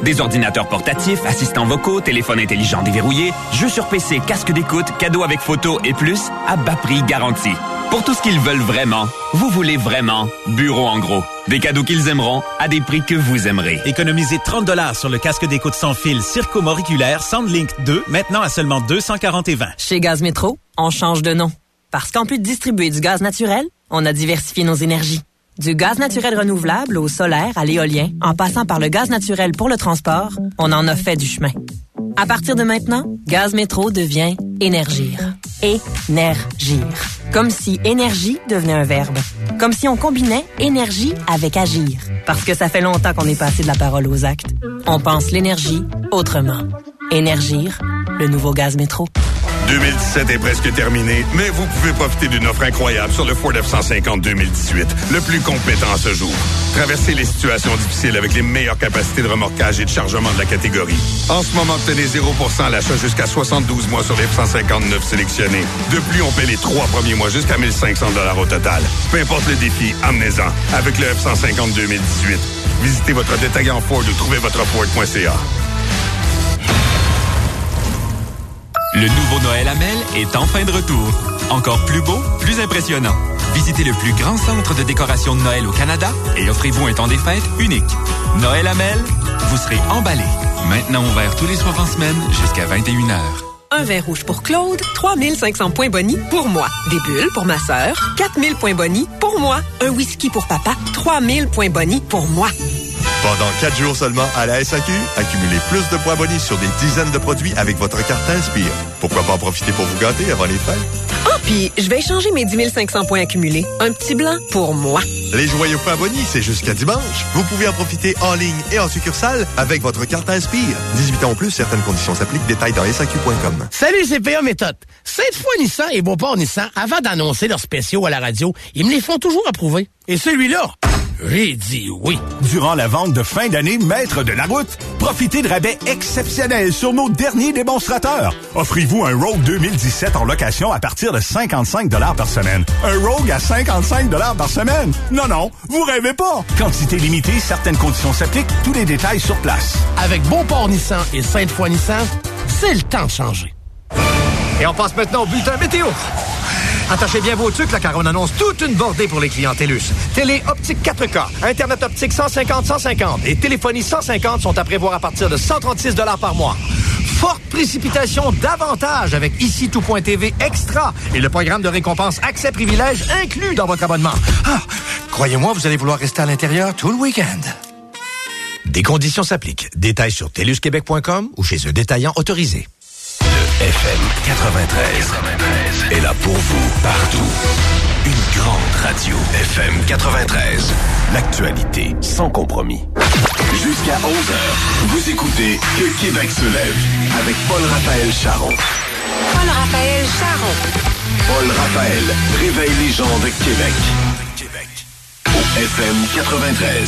Des ordinateurs portatifs, assistants vocaux, téléphones intelligents déverrouillés, jeux sur PC, casque d'écoute, cadeaux avec photo et plus, à bas prix garanti. Pour tout ce qu'ils veulent vraiment, vous voulez vraiment, Bureau en gros. Des cadeaux qu'ils aimeront à des prix que vous aimerez.
Économisez 30$ sur le casque d'écoute sans fil circo-auriculaire SoundLink 2, maintenant à seulement 240,20.
Chez Gaz Métro, on change de nom. Parce qu'en plus de distribuer du gaz naturel, on a diversifié nos énergies. Du gaz naturel renouvelable au solaire à l'éolien, en passant par le gaz naturel pour le transport, on en a fait du chemin. À partir de maintenant, Gaz Métro devient Énergir. Énergir. Comme si énergie devenait un verbe. Comme si on combinait énergie avec agir. Parce que ça fait longtemps qu'on est passé de la parole aux actes. On pense l'énergie autrement. Énergir, le nouveau Gaz Métro.
2017 est presque terminé, mais vous pouvez profiter d'une offre incroyable sur le Ford F-150 2018, le plus compétent à ce jour. Traversez les situations difficiles avec les meilleures capacités de remorquage et de chargement de la catégorie. En ce moment, obtenez 0% à l'achat jusqu'à 72 mois sur les F-159 sélectionnés. De plus, on paie les 3 premiers mois jusqu'à 1 500 $ au total. Peu importe le défi, amenez-en avec le F-150 2018. Visitez votre détaillant Ford ou trouvez votre Ford.ca.
Le nouveau Noël Amel est enfin de retour. Encore plus beau, plus impressionnant. Visitez le plus grand centre de décoration de Noël au Canada et offrez-vous un temps des fêtes unique. Noël Amel, vous serez emballé. Maintenant ouvert tous les soirs en semaine jusqu'à 21h.
Un vin rouge pour Claude, 3500 points boni pour moi. Des bulles pour ma sœur, 4000 points boni pour moi. Un whisky pour papa, 3000 points boni pour moi.
Pendant 4 jours seulement à la SAQ, accumulez plus de points bonus sur des dizaines de produits avec votre carte Inspire. Pourquoi pas en profiter pour vous gâter avant les fêtes?
Ah, puis je vais échanger mes 10 500 points accumulés. Un petit blanc pour moi.
Les joyeux points bonus, c'est jusqu'à dimanche. Vous pouvez en profiter en ligne et en succursale avec votre carte Inspire. 18 ans ou plus, certaines conditions s'appliquent. Détails dans SAQ.com.
Salut, c'est PA Méthode. Cette fois, Nissan et Beauport Nissan, avant d'annoncer leurs spéciaux à la radio, ils me les font toujours approuver. Et celui-là, j'ai dit oui.
Durant la vente de fin d'année Maître de la route, profitez de rabais exceptionnels sur nos derniers démonstrateurs. Offrez-vous un Rogue 2017 en location à partir de 55 $ par semaine. Un Rogue à 55 $ par semaine? Non, vous rêvez pas. Quantité limitée, certaines conditions s'appliquent, tous les détails sur place.
Avec Beauport Nissan et Sainte-Foy Nissan, c'est le temps de changer.
Et on passe maintenant au bulletin météo. Attachez bien vos trucs, là, car on annonce toute une bordée pour les clients TELUS. Télé optique 4K, Internet optique 150 et téléphonie 150 sont à prévoir à partir de 136 $ par mois. Forte précipitation davantage avec Ici Tout.tv Extra et le programme de récompense Accès Privilèges inclus dans votre abonnement. Ah, croyez-moi, vous allez vouloir rester à l'intérieur tout le week-end. Des conditions s'appliquent. Détails sur telusquebec.com ou chez un détaillant autorisé.
Le FM 93 est là pour vous partout. Une grande radio. FM 93. L'actualité sans compromis. Jusqu'à 11h, vous écoutez Que Québec se lève avec Paul-Raphaël Charon.
Paul-Raphaël Charon.
Paul-Raphaël réveille les gens de Québec. Au FM 93.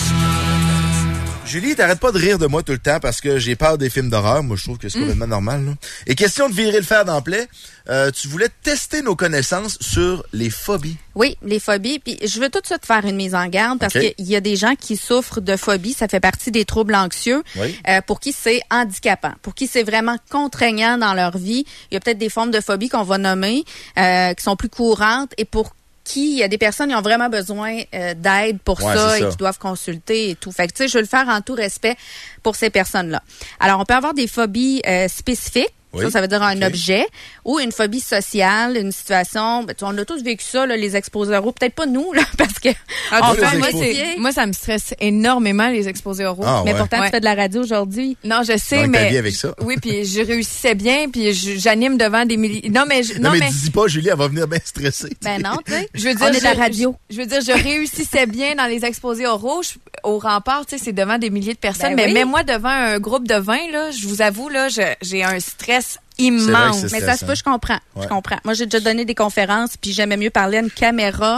Julie, t'arrêtes pas de rire de moi tout le temps parce que j'ai peur des films d'horreur. Moi, je trouve que c'est complètement normal. Là. Et question de virer le fer dans le plaid, tu voulais tester nos connaissances sur les phobies.
Oui, les phobies. Puis je veux tout de suite faire une mise en garde parce qu'il y a des gens qui souffrent de phobies. Ça fait partie des troubles anxieux pour qui c'est handicapant, pour qui c'est vraiment contraignant dans leur vie. Il y a peut-être des formes de phobie qu'on va nommer qui sont plus courantes et pour qui il y a des personnes qui ont vraiment besoin d'aide pour ça et qui doivent consulter et tout. Fait que tu sais, je veux le faire en tout respect pour ces personnes-là. Alors, on peut avoir des phobies spécifiques. Oui. Ça veut dire un objet ou une phobie sociale, une situation. Ben, on a tous vécu ça, là, les exposés oraux. Peut-être pas nous, là, parce que
moi, ça me stresse énormément les exposés oraux.
Mais pourtant, tu fais de la radio aujourd'hui.
Non, je sais,
donc,
mais
ta vie avec ça.
Oui, puis je réussissais bien, puis j'anime devant des milliers. Non, mais
dis pas, Julie, elle va venir bien stressée.
Ben non, tu sais.
Je veux dire,
on est à la radio.
Je veux dire, je réussissais bien dans les exposés oraux. Au rempart, tu sais, c'est devant des milliers de personnes. Mais mets-moi devant un groupe de 20, là, je vous avoue, là, j'ai un stress immense.
Mais ça se peut, je comprends. Moi, j'ai déjà donné des conférences, puis j'aimais mieux parler à une caméra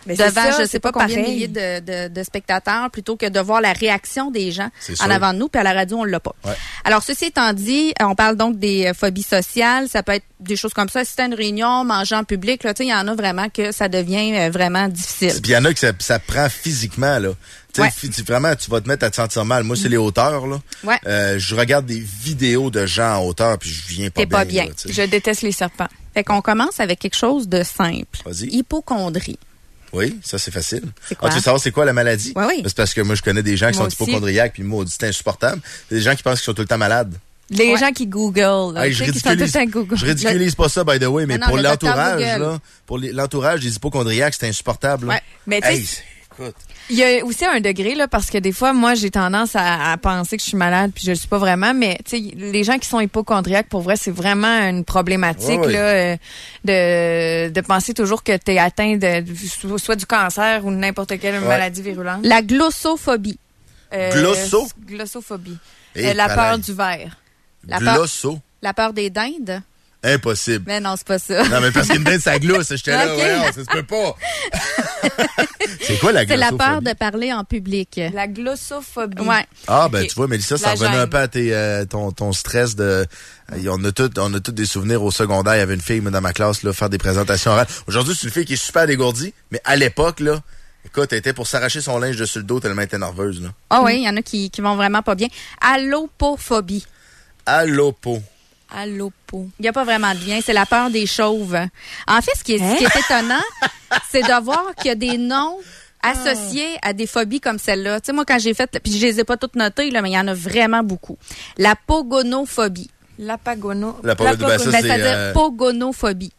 devant je sais pas combien de milliers de spectateurs plutôt que de voir la réaction des gens en avant de nous, puis à la radio, on l'a pas. Ouais. Alors, ceci étant dit, on parle donc des phobies sociales. Ça peut être des choses comme ça. Si c'est une réunion, manger en public, là, tu sais, il y en a vraiment que ça devient vraiment difficile.
Puis il y en a que ça prend physiquement, là. Ouais. Vraiment, tu vas te mettre à te sentir mal. Moi, c'est les hauteurs, là. Ouais. Je regarde des vidéos de gens en hauteur, puis je viens pas bien. Là,
je déteste les serpents.
Fait qu'on commence avec quelque chose de simple.
Vas-y.
Hypocondrie.
Oui, ça, c'est facile.
C'est quoi?
Tu veux savoir c'est quoi la maladie?
Oui.
C'est parce que moi, je connais des gens qui sont hypocondriaques, puis moi, c'est insupportable. Des gens qui pensent qu'ils sont tout le temps malades.
Les gens qui Google, là,
je
qui sont tout le temps Google.
Je ridiculise pas ça, by the way, mais pour l'entourage, là, pour l'entourage des hypocondriaques, c'est insupportable. Là.
Ouais. Mais tu sais, écoute. Il y a aussi un degré, là, parce que des fois, moi, j'ai tendance à penser que je suis malade, puis je le suis pas vraiment, mais, tu sais, les gens qui sont hypocondriaques, pour vrai, c'est vraiment une problématique, là, de penser toujours que tu es atteint de, soit du cancer ou n'importe quelle maladie virulente.
La glossophobie.
Glossophobie. La peur du verre.
La
peur des dindes.
Impossible.
Mais non, c'est pas ça.
Non, mais parce qu'une dinde, ça glousse. J'étais là, ouais, ça se peut pas. C'est quoi la glossophobie?
C'est la peur de parler en public.
La glossophobie.
Ouais.
Ah, ben, tu vois, Mélissa, ça revenait un peu à ton stress de... On a tous des souvenirs au secondaire. Il y avait une fille, dans ma classe, là, faire des présentations orales. Aujourd'hui, c'est une fille qui est super dégourdie, mais à l'époque, là, écoute, elle était pour s'arracher son linge dessus le dos tellement elle était nerveuse, là.
Ah oui, il y en a qui vont vraiment pas bien. Allopophobie.
Allopo.
Il n'y a pas vraiment de lien. C'est la peur des chauves. En fait, ce qui est étonnant, c'est de voir qu'il y a des noms associés à des phobies comme celle-là. Tu sais, moi, quand j'ai fait, puis je les ai pas toutes notées, là, mais il y en a vraiment beaucoup. La pogonophobie. C'est-à-dire pogonophobie.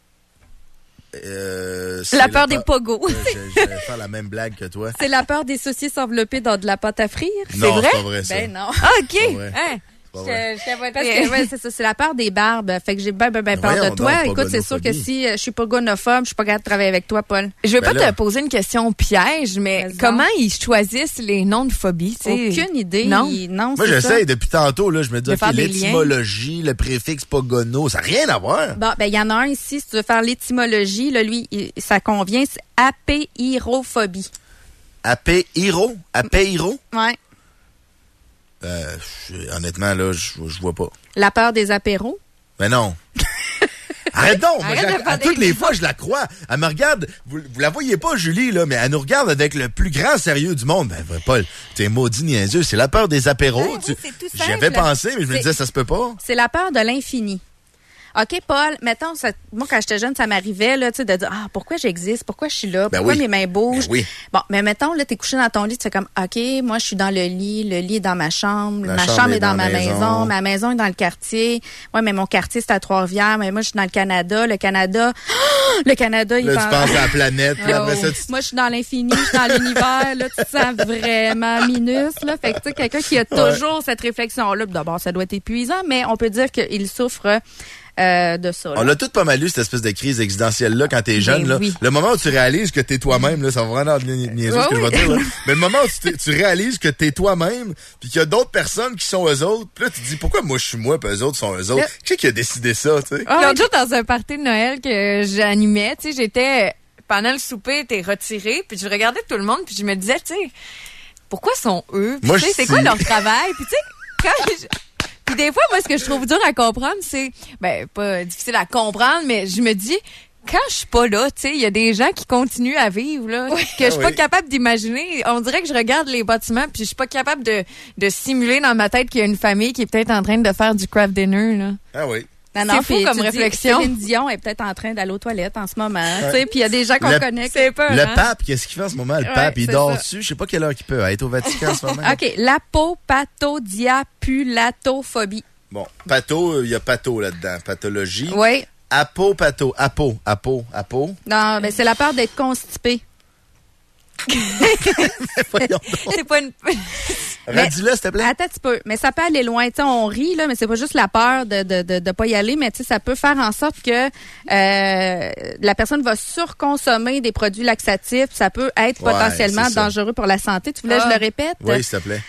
La peur des pogos.
Je vais faire la même blague que toi.
C'est la peur des saucisses enveloppées dans de la pâte à frire.
Non,
c'est vrai?
C'est pas vrai, ça.
Ben non.
Ah, OK.
Parce que c'est ça, c'est la peur des barbes. Fait que j'ai peur de toi. Écoute, c'est sûr que si je suis pas gonophobe, je suis pas capable de travailler avec toi, Paul.
Je vais pas te poser une question piège, mais comment ils choisissent les noms de phobies?
Aucune idée. Non,
moi, j'essaie depuis tantôt, là, je me dis, OK, l'étymologie, le préfixe pogono, ça n'a rien à voir.
Bon, ben, il y en a un ici, si tu veux faire l'étymologie, là, lui, ça convient, c'est apeirophobie.
Apéiro?
Ouais.
Honnêtement, là, je vois pas.
La peur des apéros?
Mais non. Arrête donc! À toutes les fois, je la crois. Elle me regarde. Vous la voyez pas, Julie, là, mais elle nous regarde avec le plus grand sérieux du monde. Ben, Paul, t'es maudit niaiseux. C'est la peur des apéros. J'y avais pensé, mais je me disais, ça se peut pas.
C'est la peur de l'infini. OK, Paul, mettons, moi, quand j'étais jeune, ça m'arrivait, là, tu sais, de dire, pourquoi j'existe? Pourquoi je suis là? Pourquoi mes mains bougent?
Ben oui.
Bon, mais mettons, là, t'es couché dans ton lit, tu fais comme, OK, moi, je suis dans le lit est dans ma chambre, ma chambre est dans ma maison, ma maison est dans le quartier. Ouais, mais mon quartier, c'est à Trois-Rivières, mais moi, je suis dans le Canada. Le Canada, il
là, tu penses à la planète, puis après ça,
moi, je suis dans l'infini, je suis dans l'univers, là, tu te sens vraiment minus, là. Fait que, tu sais, quelqu'un qui a toujours cette réflexion-là, d'abord, ça doit être épuisant, mais on peut dire qu'il souffre de ça. Là.
On a tout pas mal eu cette espèce de crise existentielle-là quand t'es jeune. Là.
Oui.
Le moment où tu réalises que t'es toi-même, là, ça va vraiment niaiser ce que je vais dire. Là. Mais le moment où tu réalises que t'es toi-même, puis qu'il y a d'autres personnes qui sont eux autres, puis là tu te dis pourquoi moi je suis moi, puis eux autres sont eux autres. Qui a décidé ça, tu sais?
L'autre jour, dans un party de Noël que j'animais, tu sais, j'étais pendant le souper, t'es retiré, puis je regardais tout le monde, puis je me disais, tu sais, pourquoi sont eux? Puis, c'est quoi leur travail? Puis tu sais, quand puis des fois, moi, ce que je trouve dur à comprendre, c'est, pas difficile à comprendre, mais je me dis, quand je suis pas là, tu sais, il y a des gens qui continuent à vivre, là, que je suis pas capable d'imaginer. On dirait que je regarde les bâtiments, puis je suis pas capable de simuler dans ma tête qu'il y a une famille qui est peut-être en train de faire du craft dinner, là.
Ah oui.
C'est fou comme réflexion. Céline Dion est peut-être en train d'aller aux toilettes en ce moment. Tu sais, puis il y a des gens qu'on connaît.
C'est peur,
le pape, qu'est-ce qu'il fait en ce moment? Le pape, il dort dessus. Je sais pas quelle heure qu'il peut être au Vatican en ce moment.
OK. L'apopatodiapulatophobie.
Bon, patho, il y a patho là-dedans. Pathologie.
Oui.
Apo.
Non, mais c'est la peur d'être constipé.
C'est pas une...
Redis-le, s'il te plaît.
Attends un petit peu. Mais ça peut aller loin. T'sais, on rit, là, mais c'est pas juste la peur de pas y aller, mais ça peut faire en sorte que la personne va surconsommer des produits laxatifs. Ça peut être potentiellement dangereux pour la santé. Tu voulais que je le répète?
Oui, s'il te plaît.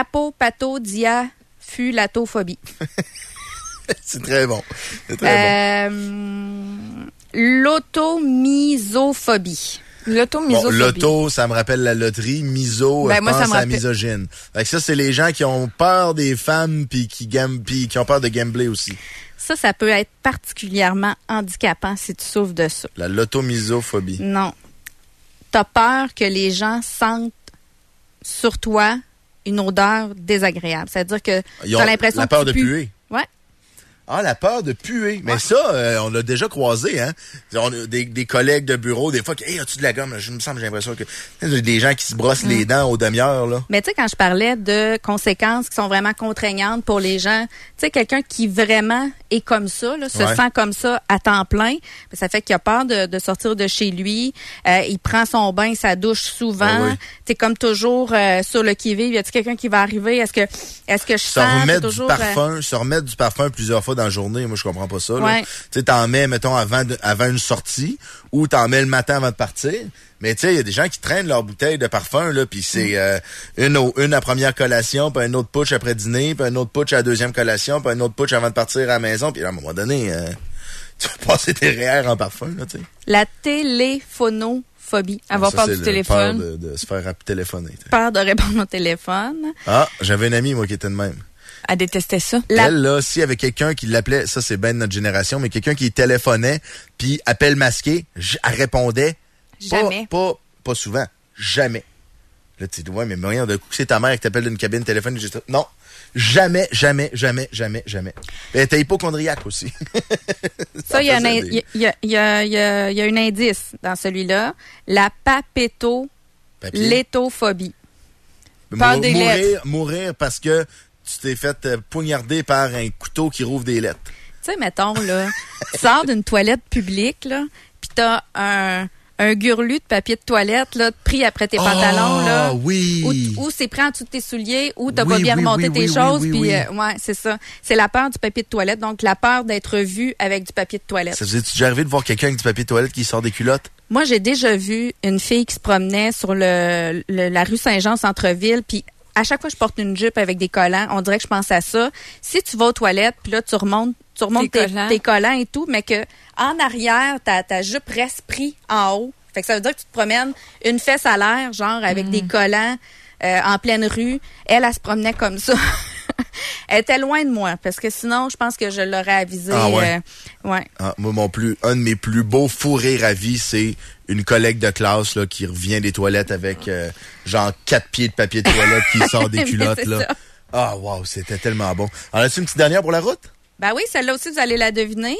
Apopatodiapulatophobie.
C'est très bon. C'est très bon.
L'automisophobie.
L'automisophobie.
L'auto, ça me rappelle la loterie. Miso, je pense à misogyne. Fait que ça, c'est les gens qui ont peur des femmes puis qui ont peur de gambler aussi.
Ça peut être particulièrement handicapant si tu souffres de ça.
La lotomisophobie.
Non. T'as peur que les gens sentent sur toi une odeur désagréable. C'est-à-dire que t'as l'impression
la peur de puer.
Ouais.
Ah, la peur de puer. Mais ça, on l'a déjà croisé, hein. On a des collègues de bureau, des fois, hey, as-tu de la gomme? Je me semble, j'ai l'impression que des gens qui se brossent les dents aux demi-heures, là.
Mais tu sais, quand je parlais de conséquences qui sont vraiment contraignantes pour les gens, tu sais, quelqu'un qui vraiment est comme ça, là, se sent comme ça à temps plein, ça fait qu'il a peur de sortir de chez lui. Il prend son bain, sa douche souvent. T'es comme toujours sur le qui-vive. Y a-t-il quelqu'un qui va arriver? Est-ce que je sens toujours...
Se remettre du parfum plusieurs fois dans la journée, moi je comprends pas ça. Tu sais, t'en mets, mettons, avant une sortie, ou t'en mets le matin avant de partir. Mais tu sais, il y a des gens qui traînent leur bouteille de parfum, là, puis c'est une à première collation, puis un autre putsch après dîner, puis un autre putsch à la deuxième collation, puis un autre putsch avant de partir à la maison, puis à un moment donné, tu vas passer tes REER en parfum, là, tu sais.
La téléphonophobie. Avoir peur du téléphone.
Peur de se faire téléphoner.
Peur de répondre au téléphone.
Ah, j'avais une amie, moi, qui était de même.
Elle détestait ça.
Elle, là, s'il y avait quelqu'un qui l'appelait, ça c'est ben de notre génération, mais quelqu'un qui téléphonait, puis appel masqué, elle répondait.
Jamais.
Pas souvent. Jamais. Là, tu dis, ouais, mais moyen de coup, c'est ta mère qui t'appelle d'une cabine téléphonique. Non. Jamais. Elle était hypochondriaque aussi.
Ça, il y a un indice dans celui-là. La papétolétophobie. Peur des lettres.
Mourir parce que tu t'es fait poignarder par un couteau qui rouvre des lettres.
Tu sais, mettons, là, tu sors d'une toilette publique, là, pis t'as un gurlu de papier de toilette, là, pris après tes pantalons, là.
Oui.
Ou c'est pris en dessous de tes souliers, ou t'as pas bien remonté tes choses, puis ouais, c'est ça. C'est la peur du papier de toilette, donc la peur d'être vu avec du papier de toilette.
Ça faisait-tu déjà arrivé de voir quelqu'un avec du papier de toilette qui sort des culottes?
Moi, j'ai déjà vu une fille qui se promenait sur la rue Saint-Jean, centre-ville, puis à chaque fois que je porte une jupe avec des collants, on dirait que je pense à ça. Si tu vas aux toilettes, puis là, tu remontes tes collants et tout, mais que en arrière, ta jupe reste prise en haut. Fait que ça veut dire que tu te promènes une fesse à l'air, genre avec des collants en pleine rue. Elle se promenait comme ça. Elle était loin de moi, parce que sinon, je pense que je l'aurais avisé.
Ah ouais?
Ouais.
Ah, moi, un de mes plus beaux fous rires à vie, c'est une collègue de classe là, qui revient des toilettes avec genre 4 pieds de papier de toilette qui sort des culottes. Là. Ah, wow, c'était tellement bon. En as-tu une petite dernière pour la route?
Ben oui, celle-là aussi, vous allez la deviner.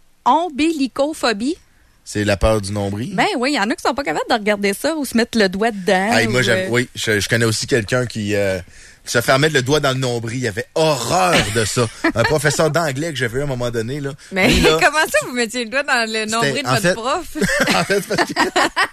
Ombilicophobie.
C'est la peur du nombril?
Ben oui, il y en a qui sont pas capables de regarder ça ou se mettre le doigt dedans.
Hey, moi, oui, je connais aussi quelqu'un qui se fait mettre le doigt dans le nombril. Il avait horreur de ça. Un professeur d'anglais que j'avais eu à un moment donné. Là.
Mais là, comment ça, vous mettiez le doigt dans le nombril de votre prof?
En fait, parce que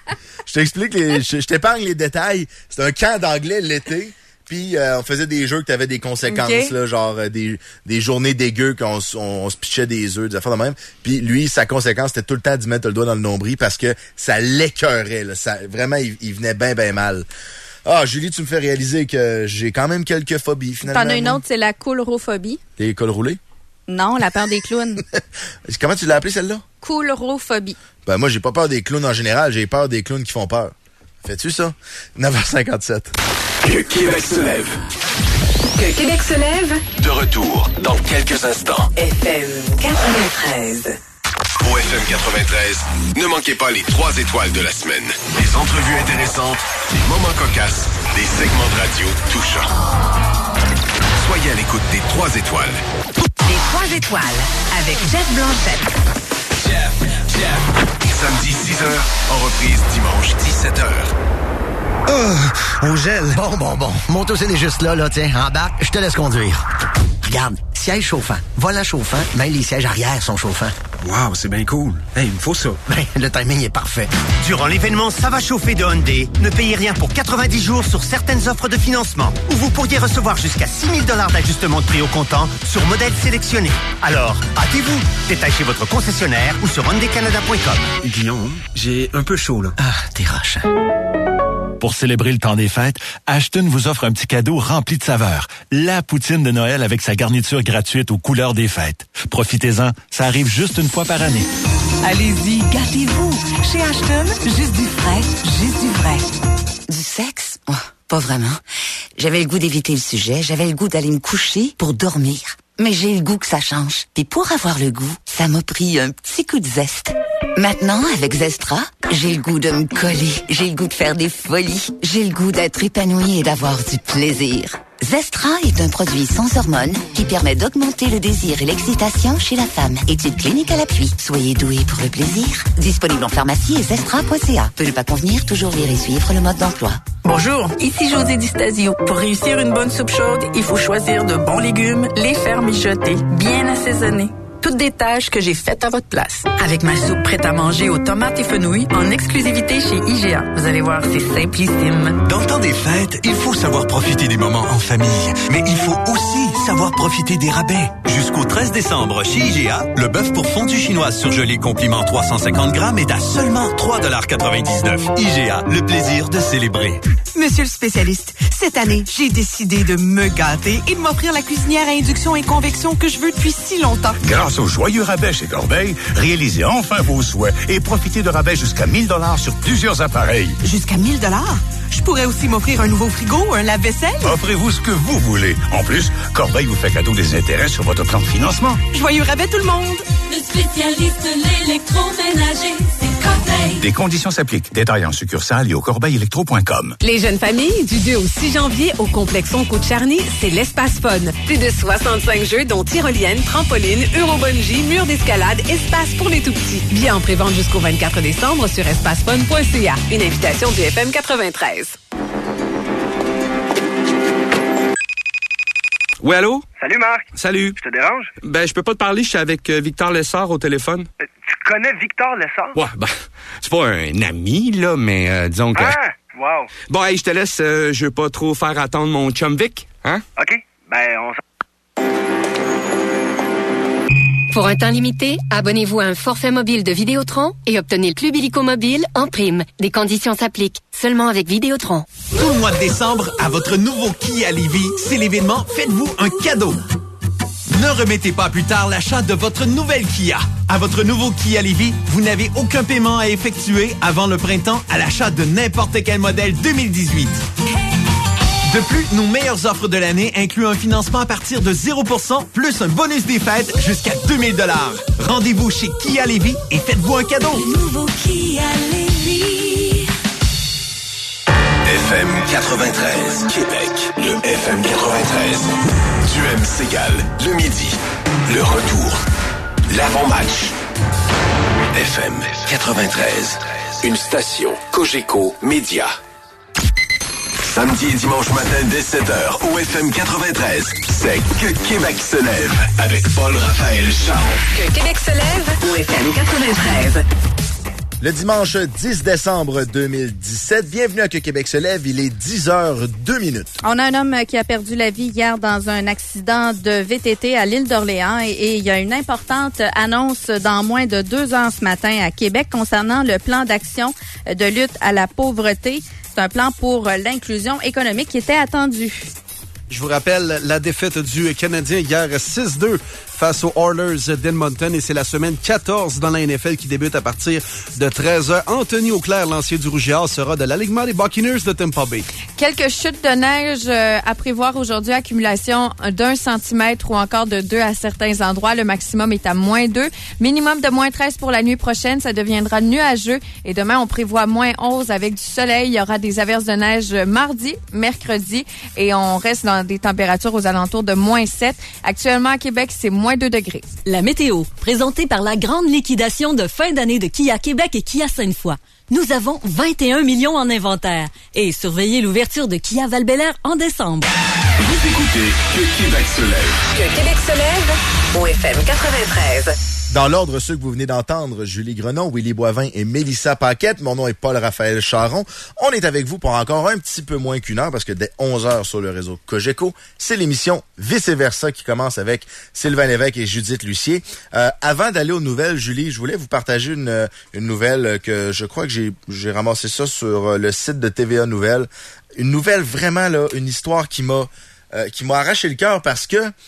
je t'explique, je t'épargne les détails. C'était un camp d'anglais l'été. Puis on faisait des jeux qui avaient des conséquences, là, genre des journées dégueu qu'on se pitchait des œufs, des affaires de même. Puis lui, sa conséquence, c'était tout le temps d'y mettre le doigt dans le nombril parce que ça l'écœurait. Là. Ça, vraiment, il venait bien mal. Ah, Julie, tu me fais réaliser que j'ai quand même quelques phobies, finalement.
T'en as une autre, c'est la coulrophobie.
Les cols roulés?
Non, la peur des clowns.
Comment tu l'as appelée, celle-là?
Coulrophobie.
Ben, moi, j'ai pas peur des clowns en général, j'ai peur des clowns qui font peur. Fais-tu ça? 9h57.
Que Québec se lève.
Que Québec se lève.
De retour dans quelques instants.
FM 93.
Au FM 93, ne manquez pas les 3 étoiles de la semaine. Des entrevues intéressantes, des moments cocasses, des segments de radio touchants. Soyez à l'écoute des 3 étoiles.
Les 3 étoiles avec Jeff Blanchette.
Samedi 6h, en reprise dimanche 17h.
Au gel. Bon. Mon est juste là, tiens. Embarque, je te laisse conduire. Regarde, siège chauffant, volant chauffant, même les sièges arrière sont chauffants.
Wow, c'est bien cool. Hey, il me faut ça.
Ben, le timing est parfait.
Durant l'événement Ça va chauffer de Hyundai, ne payez rien pour 90 jours sur certaines offres de financement, où vous pourriez recevoir jusqu'à 6 000 $ d'ajustement de prix au comptant sur modèles sélectionnés. Alors, hâtez-vous. Détaillez chez votre concessionnaire ou sur hyundaicanada.com.
Guillaume, j'ai un peu chaud, là.
Ah, t'es roche.
Pour célébrer le temps des fêtes, Ashton vous offre un petit cadeau rempli de saveurs. La poutine de Noël avec sa garniture gratuite aux couleurs des fêtes. Profitez-en, ça arrive juste une fois par année.
Allez-y, gâtez-vous.
Chez Ashton, juste du frais, juste du vrai.
Du sexe? Oh, pas vraiment. J'avais le goût d'éviter le sujet, j'avais le goût d'aller me coucher pour dormir. Mais j'ai le goût que ça change. Puis pour avoir le goût, ça m'a pris un petit coup de zeste. Maintenant, avec Zestra, j'ai le goût de me coller, j'ai le goût de faire des folies, j'ai le goût d'être épanouie et d'avoir du plaisir. Zestra est un produit sans hormones qui permet d'augmenter le désir et l'excitation chez la femme. Étude clinique à l'appui. Soyez doués pour le plaisir. Disponible en pharmacie et zestra.ca. Peut ne pas convenir, toujours lire et suivre le mode d'emploi.
Bonjour, ici José Di Stasio. Pour réussir une bonne soupe chaude, il faut choisir de bons légumes, les faire mijoter, bien assaisonner. Toutes des tâches que j'ai faites à votre place. Avec ma soupe prête à manger aux tomates et fenouil, en exclusivité chez IGA. Vous allez voir, c'est simplissime.
Dans le temps des fêtes, il faut savoir profiter des moments en famille. Mais il faut aussi savoir profiter des rabais. Jusqu'au 13 décembre, chez IGA, le bœuf pour fondue chinoise surgelé compliment 350 grammes est à seulement 3,99 $. IGA, le plaisir de célébrer.
Monsieur le spécialiste, cette année, j'ai décidé de me gâter et de m'offrir la cuisinière à induction et convection que je veux depuis si longtemps.
Grâce au joyeux rabais chez Corbeil, réalisez enfin vos souhaits et profitez de rabais jusqu'à 1 000 $ sur plusieurs appareils.
Jusqu'à 1 000 $? Je pourrais aussi m'offrir un nouveau frigo, un lave-vaisselle.
Offrez-vous ce que vous voulez. En plus, Corbeil vous fait cadeau des intérêts sur votre plan de financement.
Joyeux rabais tout le monde!
Le spécialiste de l'électroménager, c'est Corbeil.
Des conditions s'appliquent. Détails en succursale et au corbeillelectro.com.
Les jeunes familles, du 2 au 6 janvier, au complexe Onco-de-Charny, c'est l'espace fun. Plus de 65 jeux, dont tyrolienne, trampoline, eurobungee, mur d'escalade, espace pour les tout-petits. Billets en pré-vente jusqu'au 24 décembre sur espacefun.ca. Une invitation du FM 93.
Oui, allô?
Salut, Marc.
Salut.
Je te dérange?
Ben, je peux pas te parler, je suis avec Victor Lessard au téléphone.
Tu connais Victor Lessard?
Ouais, ben, c'est pas un ami, là, mais disons que...
Ah, wow.
Bon, hey, je te laisse, je veux pas trop faire attendre mon chum Vic, hein?
OK, ben, on
Pour un temps limité, abonnez-vous à un forfait mobile de Vidéotron et obtenez le Club Illico Mobile en prime. Des conditions s'appliquent seulement avec Vidéotron.
Tout le mois de décembre, à votre nouveau Kia Lévis, c'est l'événement Faites-vous un cadeau. Ne remettez pas plus tard l'achat de votre nouvelle Kia. À votre nouveau Kia Lévis, vous n'avez aucun paiement à effectuer avant le printemps à l'achat de n'importe quel modèle 2018. De plus, nos meilleures offres de l'année incluent un financement à partir de 0% plus un bonus des fêtes jusqu'à 2 000 $. Rendez-vous chez Kia Lévis et faites-vous un cadeau.
Le nouveau Kia Lévis.
FM 93, Québec, le FM 93. Du M. Segal, le midi, le retour, l'avant-match. FM 93, une station Cogeco Média. Samedi et dimanche matin dès 7h au FM 93, c'est Que Québec se lève avec Paul-Raphaël Charron.
Que Québec se lève au FM 93.
Le dimanche 10 décembre 2017, bienvenue à Que Québec se lève, il est 10h02.
On a un homme qui a perdu la vie hier dans un accident de VTT à l'île d'Orléans et il y a une importante annonce dans moins de 2 heures ce matin à Québec concernant le plan d'action de lutte à la pauvreté. C'est un plan pour l'inclusion économique qui était attendu.
Je vous rappelle la défaite du Canadien hier 6-2 face aux Oilers d'Edmonton et c'est la semaine 14 dans la NFL qui débute à partir de 13h. Anthony Auclair, l'ancien du Rouge et Or, sera de l'alignement des Buccaneers de Tampa Bay.
Quelques chutes de neige à prévoir aujourd'hui, accumulation d'1 centimètre ou encore de 2 à certains endroits. Le maximum est à -2. Minimum de -13 pour la nuit prochaine. Ça deviendra nuageux et demain, on prévoit -11 avec du soleil. Il y aura des averses de neige mardi, mercredi et on reste dans des températures aux alentours de -7. Actuellement, à Québec, c'est -2 degrés.
La météo, présentée par la grande liquidation de fin d'année de Kia Québec et Kia Sainte-Foy. Nous avons 21 millions en inventaire. Et surveillez l'ouverture de Kia Val-Bélair en décembre.
Vous écoutez Que Québec se lève.
Que Québec se lève au FM 93.
Dans l'ordre, ceux que vous venez d'entendre, Julie Grenon, Willy Boivin et Mélissa Paquette. Mon nom est Paul-Raphaël Charron. On est avec vous pour encore un petit peu moins qu'1 heure parce que dès 11h sur le réseau Cogeco, c'est l'émission Vice-Versa qui commence avec Sylvain Lévesque et Judith Lucier. Avant d'aller aux nouvelles, Julie, je voulais vous partager une nouvelle que je crois que j'ai ramassé ça sur le site de TVA Nouvelles. Une nouvelle vraiment, là, une histoire qui m'a arraché le cœur parce que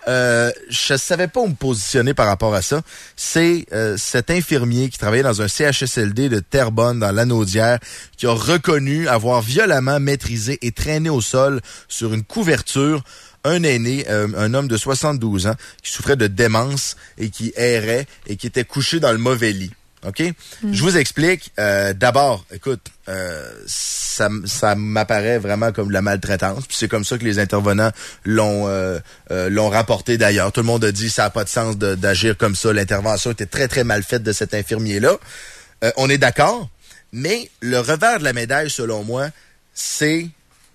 je savais pas où me positionner par rapport à ça. C'est cet infirmier qui travaillait dans un CHSLD de Terrebonne, dans Lanaudière, qui a reconnu avoir violemment maîtrisé et traîné au sol sur une couverture un aîné, un homme de 72 ans, qui souffrait de démence et qui errait et qui était couché dans le mauvais lit. OK? Je vous explique. D'abord, écoute, ça m'apparaît vraiment comme de la maltraitance. Puis c'est comme ça que les intervenants l'ont rapporté d'ailleurs. Tout le monde a dit que ça n'a pas de sens d'agir comme ça. L'intervention était très, très mal faite de cet infirmier-là. On est d'accord, mais le revers de la médaille, selon moi, c'est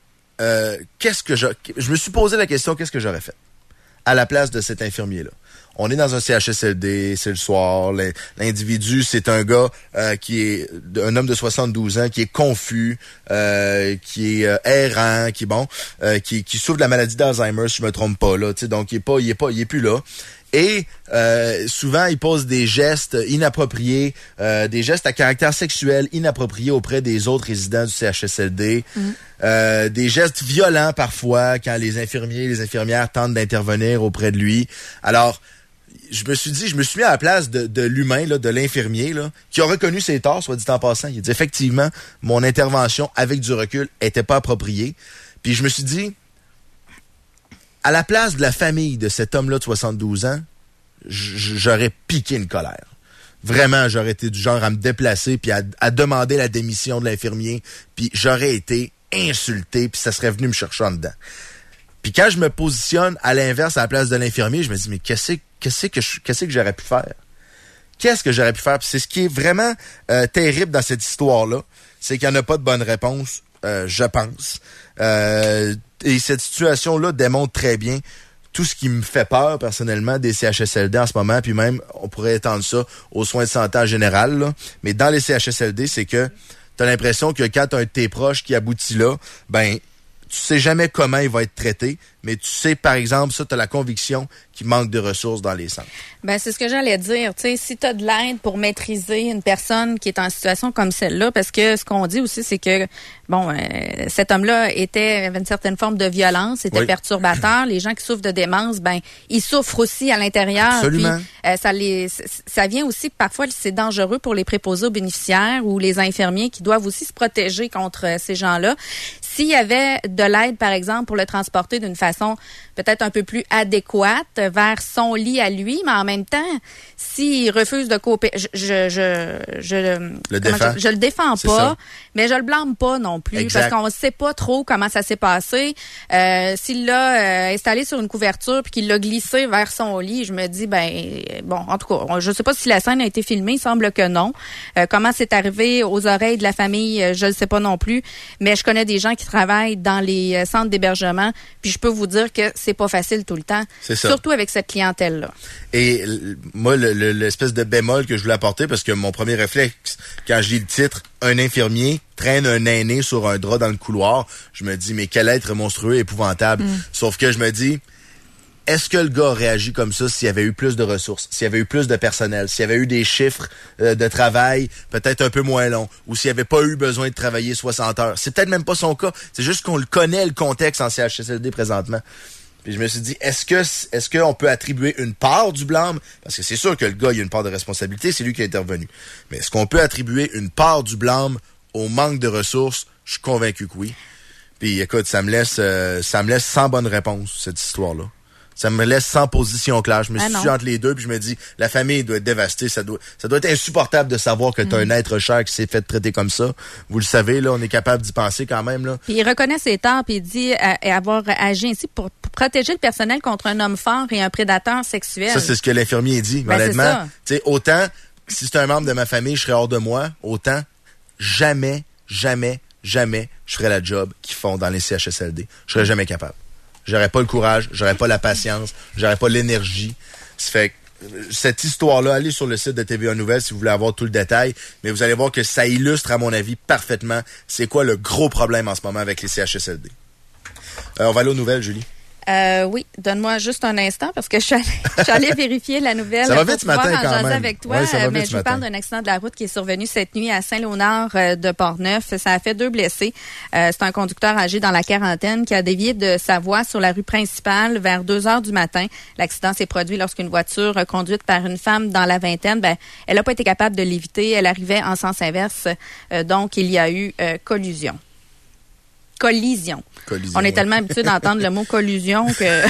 je me suis posé la question, qu'est-ce que j'aurais fait à la place de cet infirmier-là? On est dans un CHSLD, c'est le soir. L'individu, c'est un gars qui est un homme de 72 ans, qui est confus, qui est errant, qui souffre de la maladie d'Alzheimer, si je me trompe pas là. Donc il est plus là. Et souvent, il pose des gestes inappropriés, des gestes à caractère sexuel inappropriés auprès des autres résidents du CHSLD. Des gestes violents parfois quand les infirmiers et les infirmières tentent d'intervenir auprès de lui. Alors, je me suis mis à la place de l'humain, là, de l'infirmier, là, qui a reconnu ses torts, soit dit en passant. Il a dit, effectivement, mon intervention, avec du recul, était pas appropriée. Puis je me suis dit, à la place de la famille de cet homme-là de 72 ans, j'aurais piqué une colère. Vraiment, j'aurais été du genre à me déplacer puis à demander la démission de l'infirmier, puis j'aurais été insulté, puis ça serait venu me chercher en dedans. Puis quand je me positionne à l'inverse à la place de l'infirmier, je me dis, mais qu'est-ce que j'aurais pu faire? Qu'est-ce que j'aurais pu faire? Puis c'est ce qui est vraiment terrible dans cette histoire-là, c'est qu'il n'y en a pas de bonne réponse, je pense. Et cette situation-là démontre très bien tout ce qui me fait peur, personnellement, des CHSLD en ce moment, puis même, on pourrait étendre ça aux soins de santé en général, là. Mais dans les CHSLD, c'est que t'as l'impression que quand t'as un de tes proches qui aboutit là, ben, tu sais jamais comment il va être traité, mais tu sais, par exemple, ça, t'as la conviction qu'il manque de ressources dans les centres. Ben, c'est ce que j'allais dire. Tu sais, si t'as de l'aide pour maîtriser une personne qui est en situation comme celle-là, parce que ce qu'on dit aussi, c'est que, bon, cet homme-là avait une certaine forme de violence, était perturbateur. Les gens qui souffrent de démence, ben, ils souffrent aussi à l'intérieur. Absolument. Puis, ça vient aussi, parfois, c'est dangereux pour les préposés aux bénéficiaires ou les infirmiers qui doivent aussi se protéger contre ces gens-là. S'il y avait de l'aide, par exemple, pour le transporter d'une façon peut-être un peu plus adéquate vers son lit à lui, mais en même temps, s'il refuse de coopérer, je le défends pas, mais je le blâme pas non plus, parce qu'on ne sait pas trop comment ça s'est passé. S'il l'a installé sur une couverture puis qu'il l'a glissé vers son lit, je me dis, en tout cas, je sais pas si la scène a été filmée, il semble que non. Comment c'est arrivé aux oreilles de la famille, je ne sais pas non plus, mais je connais des gens qui travaillent dans les centres d'hébergement, puis je peux vous dire que c'est pas facile tout le temps, surtout avec cette clientèle-là. Et moi, l'espèce de bémol que je voulais apporter, parce que mon premier réflexe, quand je lis le titre, un infirmier traîne un aîné sur un drap dans le couloir, je me dis, mais quel être monstrueux, épouvantable. Sauf que je me dis, est-ce que le gars a réagi comme ça s'il y avait eu plus de ressources, s'il y avait eu plus de personnel, s'il y avait eu des chiffres de travail peut-être un peu moins longs, ou s'il n'y avait pas eu besoin de travailler 60 heures? C'est peut-être même pas son cas. C'est juste qu'on le connaît, le contexte en CHSLD présentement. Puis je me suis dit, est-ce qu'on peut attribuer une part du blâme? Parce que c'est sûr que le gars, il a une part de responsabilité, c'est lui qui a intervenu. Mais est-ce qu'on peut attribuer une part du blâme au manque de ressources? Je suis convaincu que oui. Puis écoute, ça me laisse sans bonne réponse, cette histoire-là. Ça me laisse sans position claire. Je me suis entre les deux, puis je me dis, la famille doit être dévastée. Ça doit être insupportable de savoir que t'as un être cher qui s'est fait traiter comme ça. Vous le savez, là, on est capable d'y penser quand même, là. Puis il reconnaît ses torts, puis il dit avoir agi ainsi pour protéger le personnel contre un homme fort et un prédateur sexuel. Ça, c'est ce que l'infirmier dit. Mais honnêtement, tu sais, autant, si c'est un membre de ma famille, je serais hors de moi, autant, jamais, je ferais la job qu'ils font dans les CHSLD. Je serais jamais capable. J'aurais pas le courage, j'aurais pas la patience, j'aurais pas l'énergie. Ça fait que cette histoire-là, allez sur le site de TVA Nouvelles si vous voulez avoir tout le détail, mais vous allez voir que ça illustre, à mon avis, parfaitement c'est quoi le gros problème en ce moment avec les CHSLD. On va aller aux nouvelles, Julie.
Oui, donne-moi juste un instant parce que je suis allée vérifier la nouvelle.
Ça va vite ce matin quand même.
Avec toi,
ouais,
mais je vous parle d'un accident de la route qui est survenu cette nuit à Saint-Léonard de Portneuf. Ça a fait 2 blessés. C'est un conducteur âgé dans la quarantaine qui a dévié de sa voie sur la rue principale vers 2h du matin. L'accident s'est produit lorsqu'une voiture conduite par une femme dans la vingtaine, elle n'a pas été capable de l'éviter. Elle arrivait en sens inverse. Donc, il y a eu collision. On est tellement habitué d'entendre le mot collusion que,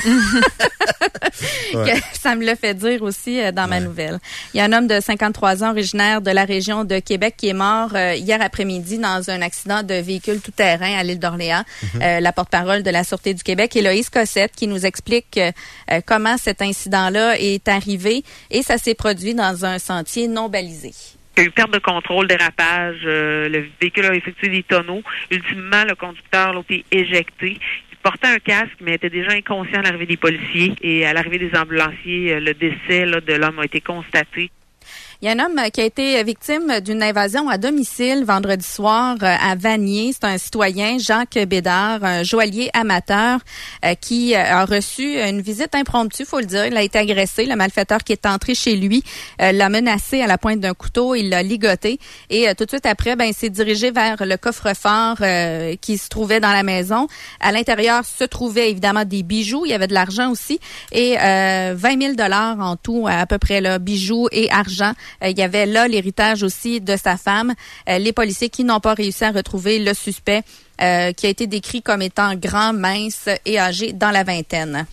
que ça me l'a fait dire aussi dans ma nouvelle. Il y a un homme de 53 ans originaire de la région de Québec qui est mort hier après-midi dans un accident de véhicule tout-terrain à l'île d'Orléans. La porte-parole de la Sûreté du Québec, Héloïse Cossette, qui nous explique comment cet incident-là est arrivé et ça s'est produit dans un sentier non balisé.
Il y a eu perte de contrôle, dérapage, le véhicule a effectué des tonneaux. Ultimement, le conducteur a été éjecté. Il portait un casque, mais était déjà inconscient à l'arrivée des policiers. Et à l'arrivée des ambulanciers, le décès de l'homme a été constaté.
Il y a un homme qui a été victime d'une invasion à domicile vendredi soir à Vanier. C'est un citoyen, Jacques Bédard, un joaillier amateur qui a reçu une visite impromptue, faut le dire. Il a été agressé. Le malfaiteur qui est entré chez lui l'a menacé à la pointe d'un couteau. Il l'a ligoté. Et tout de suite après, il s'est dirigé vers le coffre-fort qui se trouvait dans la maison. À l'intérieur se trouvaient évidemment des bijoux. Il y avait de l'argent aussi. Et 20 000 $ en tout, à peu près, là, bijoux et argent. Il y avait là l'héritage aussi de sa femme. Les policiers qui n'ont pas réussi à retrouver le suspect qui a été décrit comme étant grand, mince et âgé dans la vingtaine.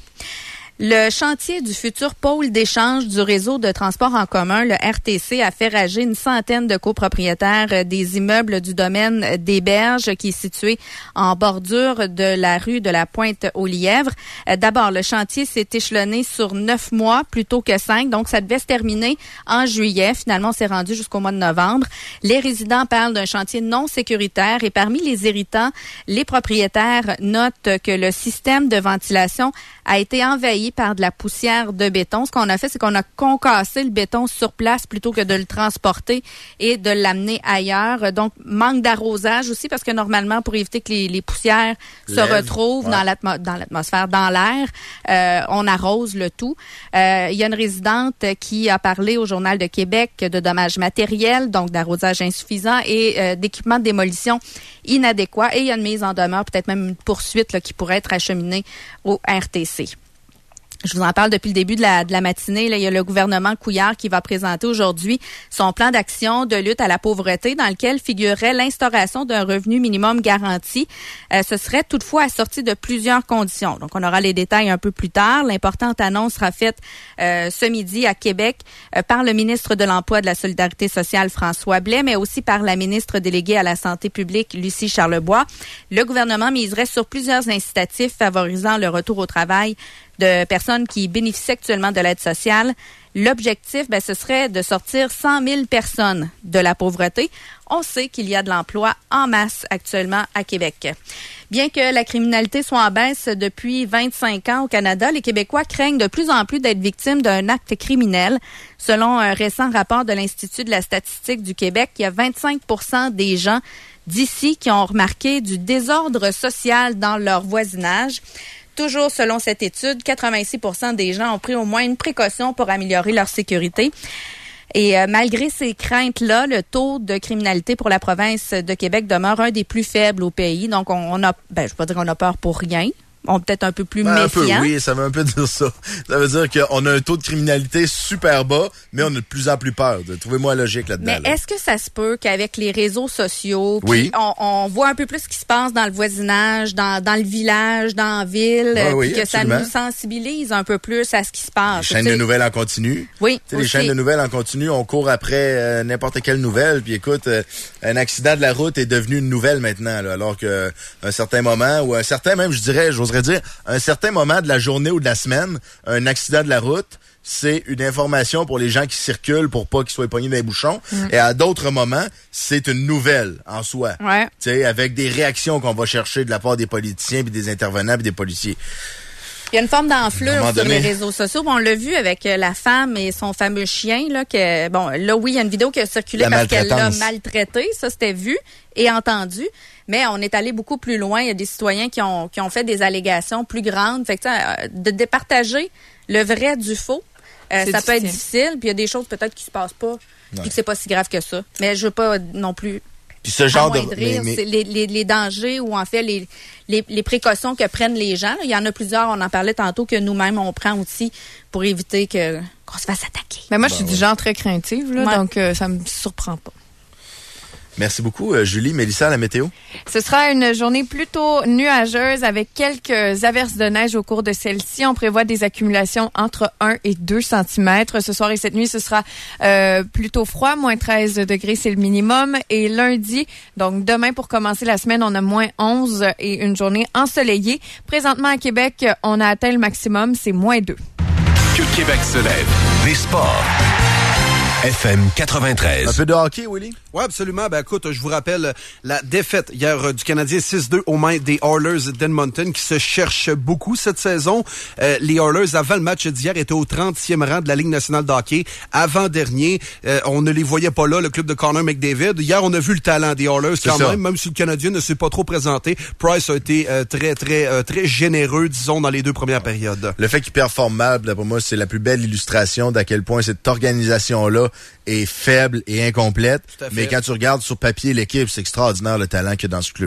Le chantier du futur pôle d'échange du réseau de transport en commun, le RTC, a fait rager une centaine de copropriétaires des immeubles du domaine des Berges qui est situé en bordure de la rue de la Pointe-aux-Lièvres. D'abord, le chantier s'est échelonné sur 9 mois plutôt que 5, donc ça devait se terminer en juillet. Finalement, on s'est rendu jusqu'au mois de novembre. Les résidents parlent d'un chantier non sécuritaire et parmi les irritants, les propriétaires notent que le système de ventilation a été envahi par de la poussière de béton. Ce qu'on a fait, c'est qu'on a concassé le béton sur place plutôt que de le transporter et de l'amener ailleurs. Donc, manque d'arrosage aussi parce que normalement, pour éviter que les poussières se retrouvent dans l'atmosphère, dans l'air, on arrose le tout. Il y a une résidente qui a parlé au Journal de Québec de dommages matériels, donc d'arrosage insuffisant et d'équipement de démolition inadéquat. Et il y a une mise en demeure, peut-être même une poursuite là, qui pourrait être acheminée au RTC. Je vous en parle depuis le début de la matinée. Là, il y a le gouvernement Couillard qui va présenter aujourd'hui son plan d'action de lutte à la pauvreté dans lequel figurerait l'instauration d'un revenu minimum garanti. Ce serait toutefois assorti de plusieurs conditions. Donc, on aura les détails un peu plus tard. L'importante annonce sera faite ce midi à Québec par le ministre de l'Emploi et de la Solidarité sociale, François Blais, mais aussi par la ministre déléguée à la Santé publique, Lucie Charlebois. Le gouvernement miserait sur plusieurs incitatifs favorisant le retour au travail de personnes qui bénéficient actuellement de l'aide sociale. L'objectif, ce serait de sortir 100 000 personnes de la pauvreté. On sait qu'il y a de l'emploi en masse actuellement à Québec. Bien que la criminalité soit en baisse depuis 25 ans au Canada, les Québécois craignent de plus en plus d'être victimes d'un acte criminel. Selon un récent rapport de l'Institut de la statistique du Québec, il y a 25 % des gens d'ici qui ont remarqué du désordre social dans leur voisinage. Toujours selon cette étude, 86 % des gens ont pris au moins une précaution pour améliorer leur sécurité. Et malgré ces craintes-là, le taux de criminalité pour la province de Québec demeure un des plus faibles au pays. Donc, on a, je ne vais pas dire qu'on a peur pour rien. On est peut-être un peu plus méfiant.
Un peu, oui, ça veut un peu dire ça. Ça veut dire qu'on a un taux de criminalité super bas, mais on a de plus en plus peur. Trouvez-moi la logique là-dedans.
Mais est-ce que ça se peut qu'avec les réseaux sociaux, puis on voit un peu plus ce qui se passe dans le voisinage, dans le village, dans la ville, puis que ça nous sensibilise un peu plus à ce qui se passe?
Les chaînes de nouvelles en continu.
Oui.
Les chaînes de nouvelles en continu, on court après n'importe quelle nouvelle. Puis écoute, un accident de la route est devenu une nouvelle maintenant, là, alors qu'à un certain moment, ou un certain même, j'oserais dire, un certain moment de la journée ou de la semaine, un accident de la route, c'est une information pour les gens qui circulent pour pas qu'ils soient pognés dans les bouchons. Et à d'autres moments, c'est une nouvelle en soi.
Ouais.
Tu sais, avec des réactions qu'on va chercher de la part des politiciens, puis des intervenants, puis des policiers.
Il y a une forme d'enflure sur les réseaux sociaux. Bon, on l'a vu avec la femme et son fameux chien. Là, oui, il y a une vidéo qui a circulé parce qu'elle l'a maltraité. Ça, c'était vu et entendu. Mais on est allé beaucoup plus loin. Il y a des citoyens qui ont fait des allégations plus grandes. Fait que, de départager le vrai du faux, ça peut être difficile. Puis il y a des choses peut-être qui se passent pas. Puis que c'est pas si grave que ça. Mais je veux pas non plus...
Puis ce genre de
les dangers ou en fait les précautions que prennent les gens. Il y en a plusieurs, on en parlait tantôt, que nous-mêmes on prend aussi pour éviter qu'on se fasse attaquer.
Mais moi, je suis du genre très craintive, là, donc ça me surprend pas.
Merci beaucoup, Julie. Mélissa, la météo?
Ce sera une journée plutôt nuageuse avec quelques averses de neige au cours de celle-ci. On prévoit des accumulations entre 1 et 2 cm. Ce soir et cette nuit, ce sera plutôt froid. Moins 13 degrés, c'est le minimum. Et lundi, donc demain pour commencer la semaine, on a moins 11 et une journée ensoleillée. Présentement à Québec, on a atteint le maximum, c'est moins 2.
Que Québec se lève. Les sports. FM 93.
Un peu de hockey, Willy?
Oui, absolument. Ben écoute, je vous rappelle la défaite hier du Canadien 6-2 aux mains des Oilers d'Edmonton qui se cherchent beaucoup cette saison. Les Oilers, avant le match d'hier, étaient au 30e rang de la Ligue nationale de hockey. Avant-dernier, on ne les voyait pas là, le club de Connor McDavid. Hier, on a vu le talent des Oilers quand même si le Canadien ne s'est pas trop présenté. Price a été très généreux, disons, dans les 2 premières périodes.
Le fait qu'il performe mal, pour moi, c'est la plus belle illustration d'à quel point cette organisation-là est faible et incomplète. Mais quand tu regardes sur papier l'équipe, c'est extraordinaire le talent qu'il y a dans ce club.